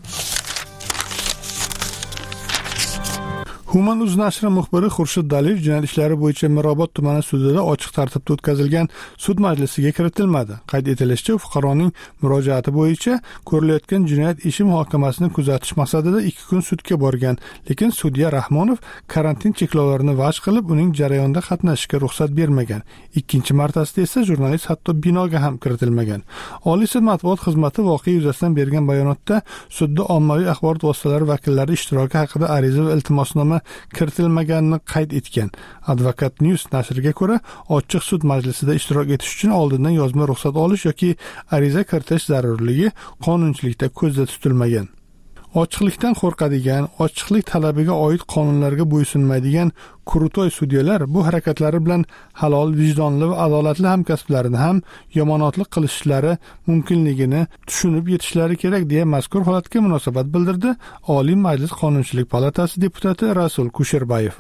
Human.uz nashri muxbiri Xurshid Daliyev jinoyat ishlari bo'yicha Mirobod tumani sudida ochiq tartibda o'tkazilgan sud majlisiga kiritilmadi. Qayd etilishicha, fuqaroning murojaati bo'yicha ko'rilayotgan jinoyat ishi muhokamasini kuzatish maqsadida 2 kun sudga borgan, lekin sudya Rahmonov karantin cheklovlarini vaj qilib, uning jarayonda qatnashishiga ruxsat bermagan. Ikkinchi martasida esa jurnalist hatto binoga ham kiritilmagan. Oliy sud matbuot xizmati voqea yuzasidan bergan bayonotda sudda ommaviy axborot vositalari vakillari ishtiroki haqida ariza va iltimosnoma kiritilmaganini qayd etgan. Advokat News nashriga ko'ra, ochiq sud majlisida ishtirok etish uchun oldindan yozma ruxsat olish yoki ariza kiritish zarurligi qonunchilikda ko'zda tutilmagan. Ochiqlikdan qo'rqadigan, ochiqlik talabiga oid qonunlarga bo'ysunmaydigan Kurutoy sudyalar bu harakatlari bilan halol, vijdonli va adolatli hamkasblarini ham yomonotlik qilishlari mumkinligini tushunib yetishlari kerak deya mazkur holatga munosabat bildirdi Oliy Majlis Qonunchilik palatasi deputati Rasul Kusherbayev.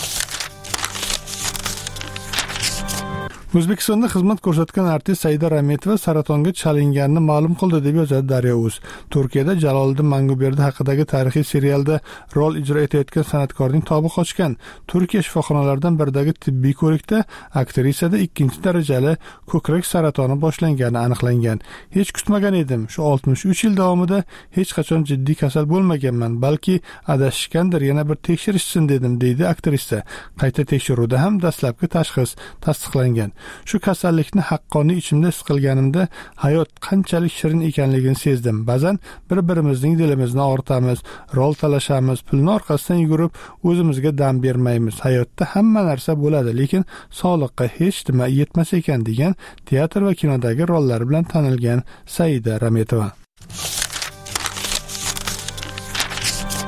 O'zbekistonda xizmat ko'rsatgan artist Saida Rametova saratonga chalinganini ma'lum qildi deb yozadi Daryo.uz. Turkiyada Jaloliddin Manguberdi haqidagi tarixiy serialda rol ijro etayotgan san'atkorning tobi qochgan. Turkiya shifoxonalaridan biridagi tibbiy ko'rikda aktrisada 2-darajali ko'krak saratoni boshlangani aniqlangan. Hech kutmagan edim. Shu 63 yil davomida hech qachon jiddiy kasal bo'lmaganman, balki adashishgandir, yana bir tekshirishsin dedim, deydi aktrisa. Qayta tekshiruvda ham dastlabki tashxis tasdiqlangan. Shu kasallikni haqqoniy ichimda his qilganimda hayot qanchalik shirin ekanligini sezdim. Ba'zan bir-birimizning dilimizni og'ritamiz, rol talashamiz, pulni orqasidan yugurib o'zimizga dam bermaymiz. Hayotda hamma narsa bo'ladi, lekin sog'liqqa hech nima yetmas ekan, degan teatr va kinodagi rollari bilan tanilgan Saida Rametova.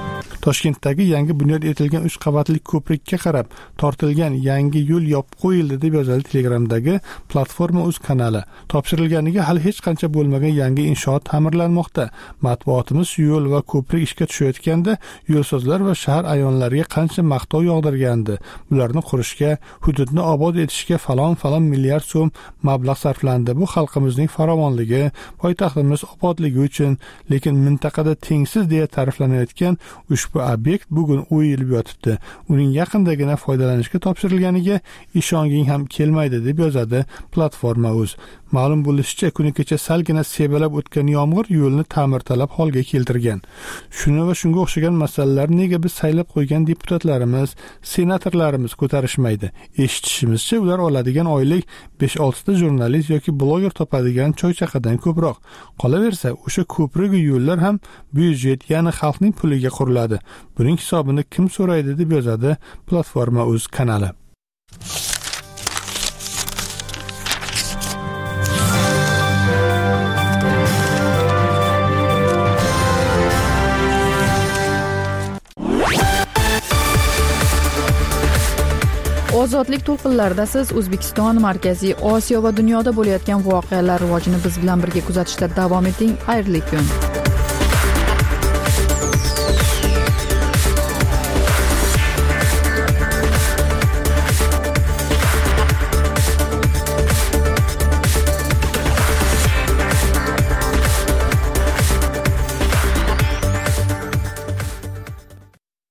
Toshkentdagi yangi bunyod etilgan 3 qavatli ko'prikka qarab tortilgan yangi yo'l yopib qo'yildi deb yozadi Telegramdagi Platforma.uz kanali. Topshirilganiga hali hech qancha bo'lmagan yangi inshoot ta'mirlanmoqda. Matbuotimiz yo'l va ko'prik ishga tushayotganda yo'lsozlar va shahar ayonlariga qancha maqtov yog'dirgandi. Bularni qurishga, hududni obod etishga falon milliard so'm mablag' sarflandi. Bu xalqimizning farovonligi, poytaxtimiz obodligi uchun, lekin mintaqada tengsiz deya ta'riflanayotgan ushbu obyekt bugun o'yilib yotibdi. Uning yaqindagina foydalanishga topshirilganiga ishonging ham kelmaydi deb yozadi Platforma.uz. Ma'lum bo'lishicha, kuni kecha salgina sebalab o'tgan yomg'ir yo'lni ta'mirtalab holga keltirgan. Shuni va shunga o'xshagan masalalar nega biz saylab qo'ygan deputatlarimiz, senatorlarimiz ko'tarishmaydi? Eshitishimizcha, ular oladigan oylik 5-6 ta jurnalist yoki bloger topadigan choy-chaqadan ko'proq. Qolaversa, o'sha ko'prik va yo'llar ham byudjet, ya'ni xalqning puliga quriladi. Buning hisobini kim so'raydi deb yozadi Platforma.uz kanali.
Ozodlik to'lqinlarida siz O'zbekiston, Markaziy Osiyo va dunyoda bo'layotgan voqealar rivojini biz bilan birga kuzatishda davom eting. Xayrli kun.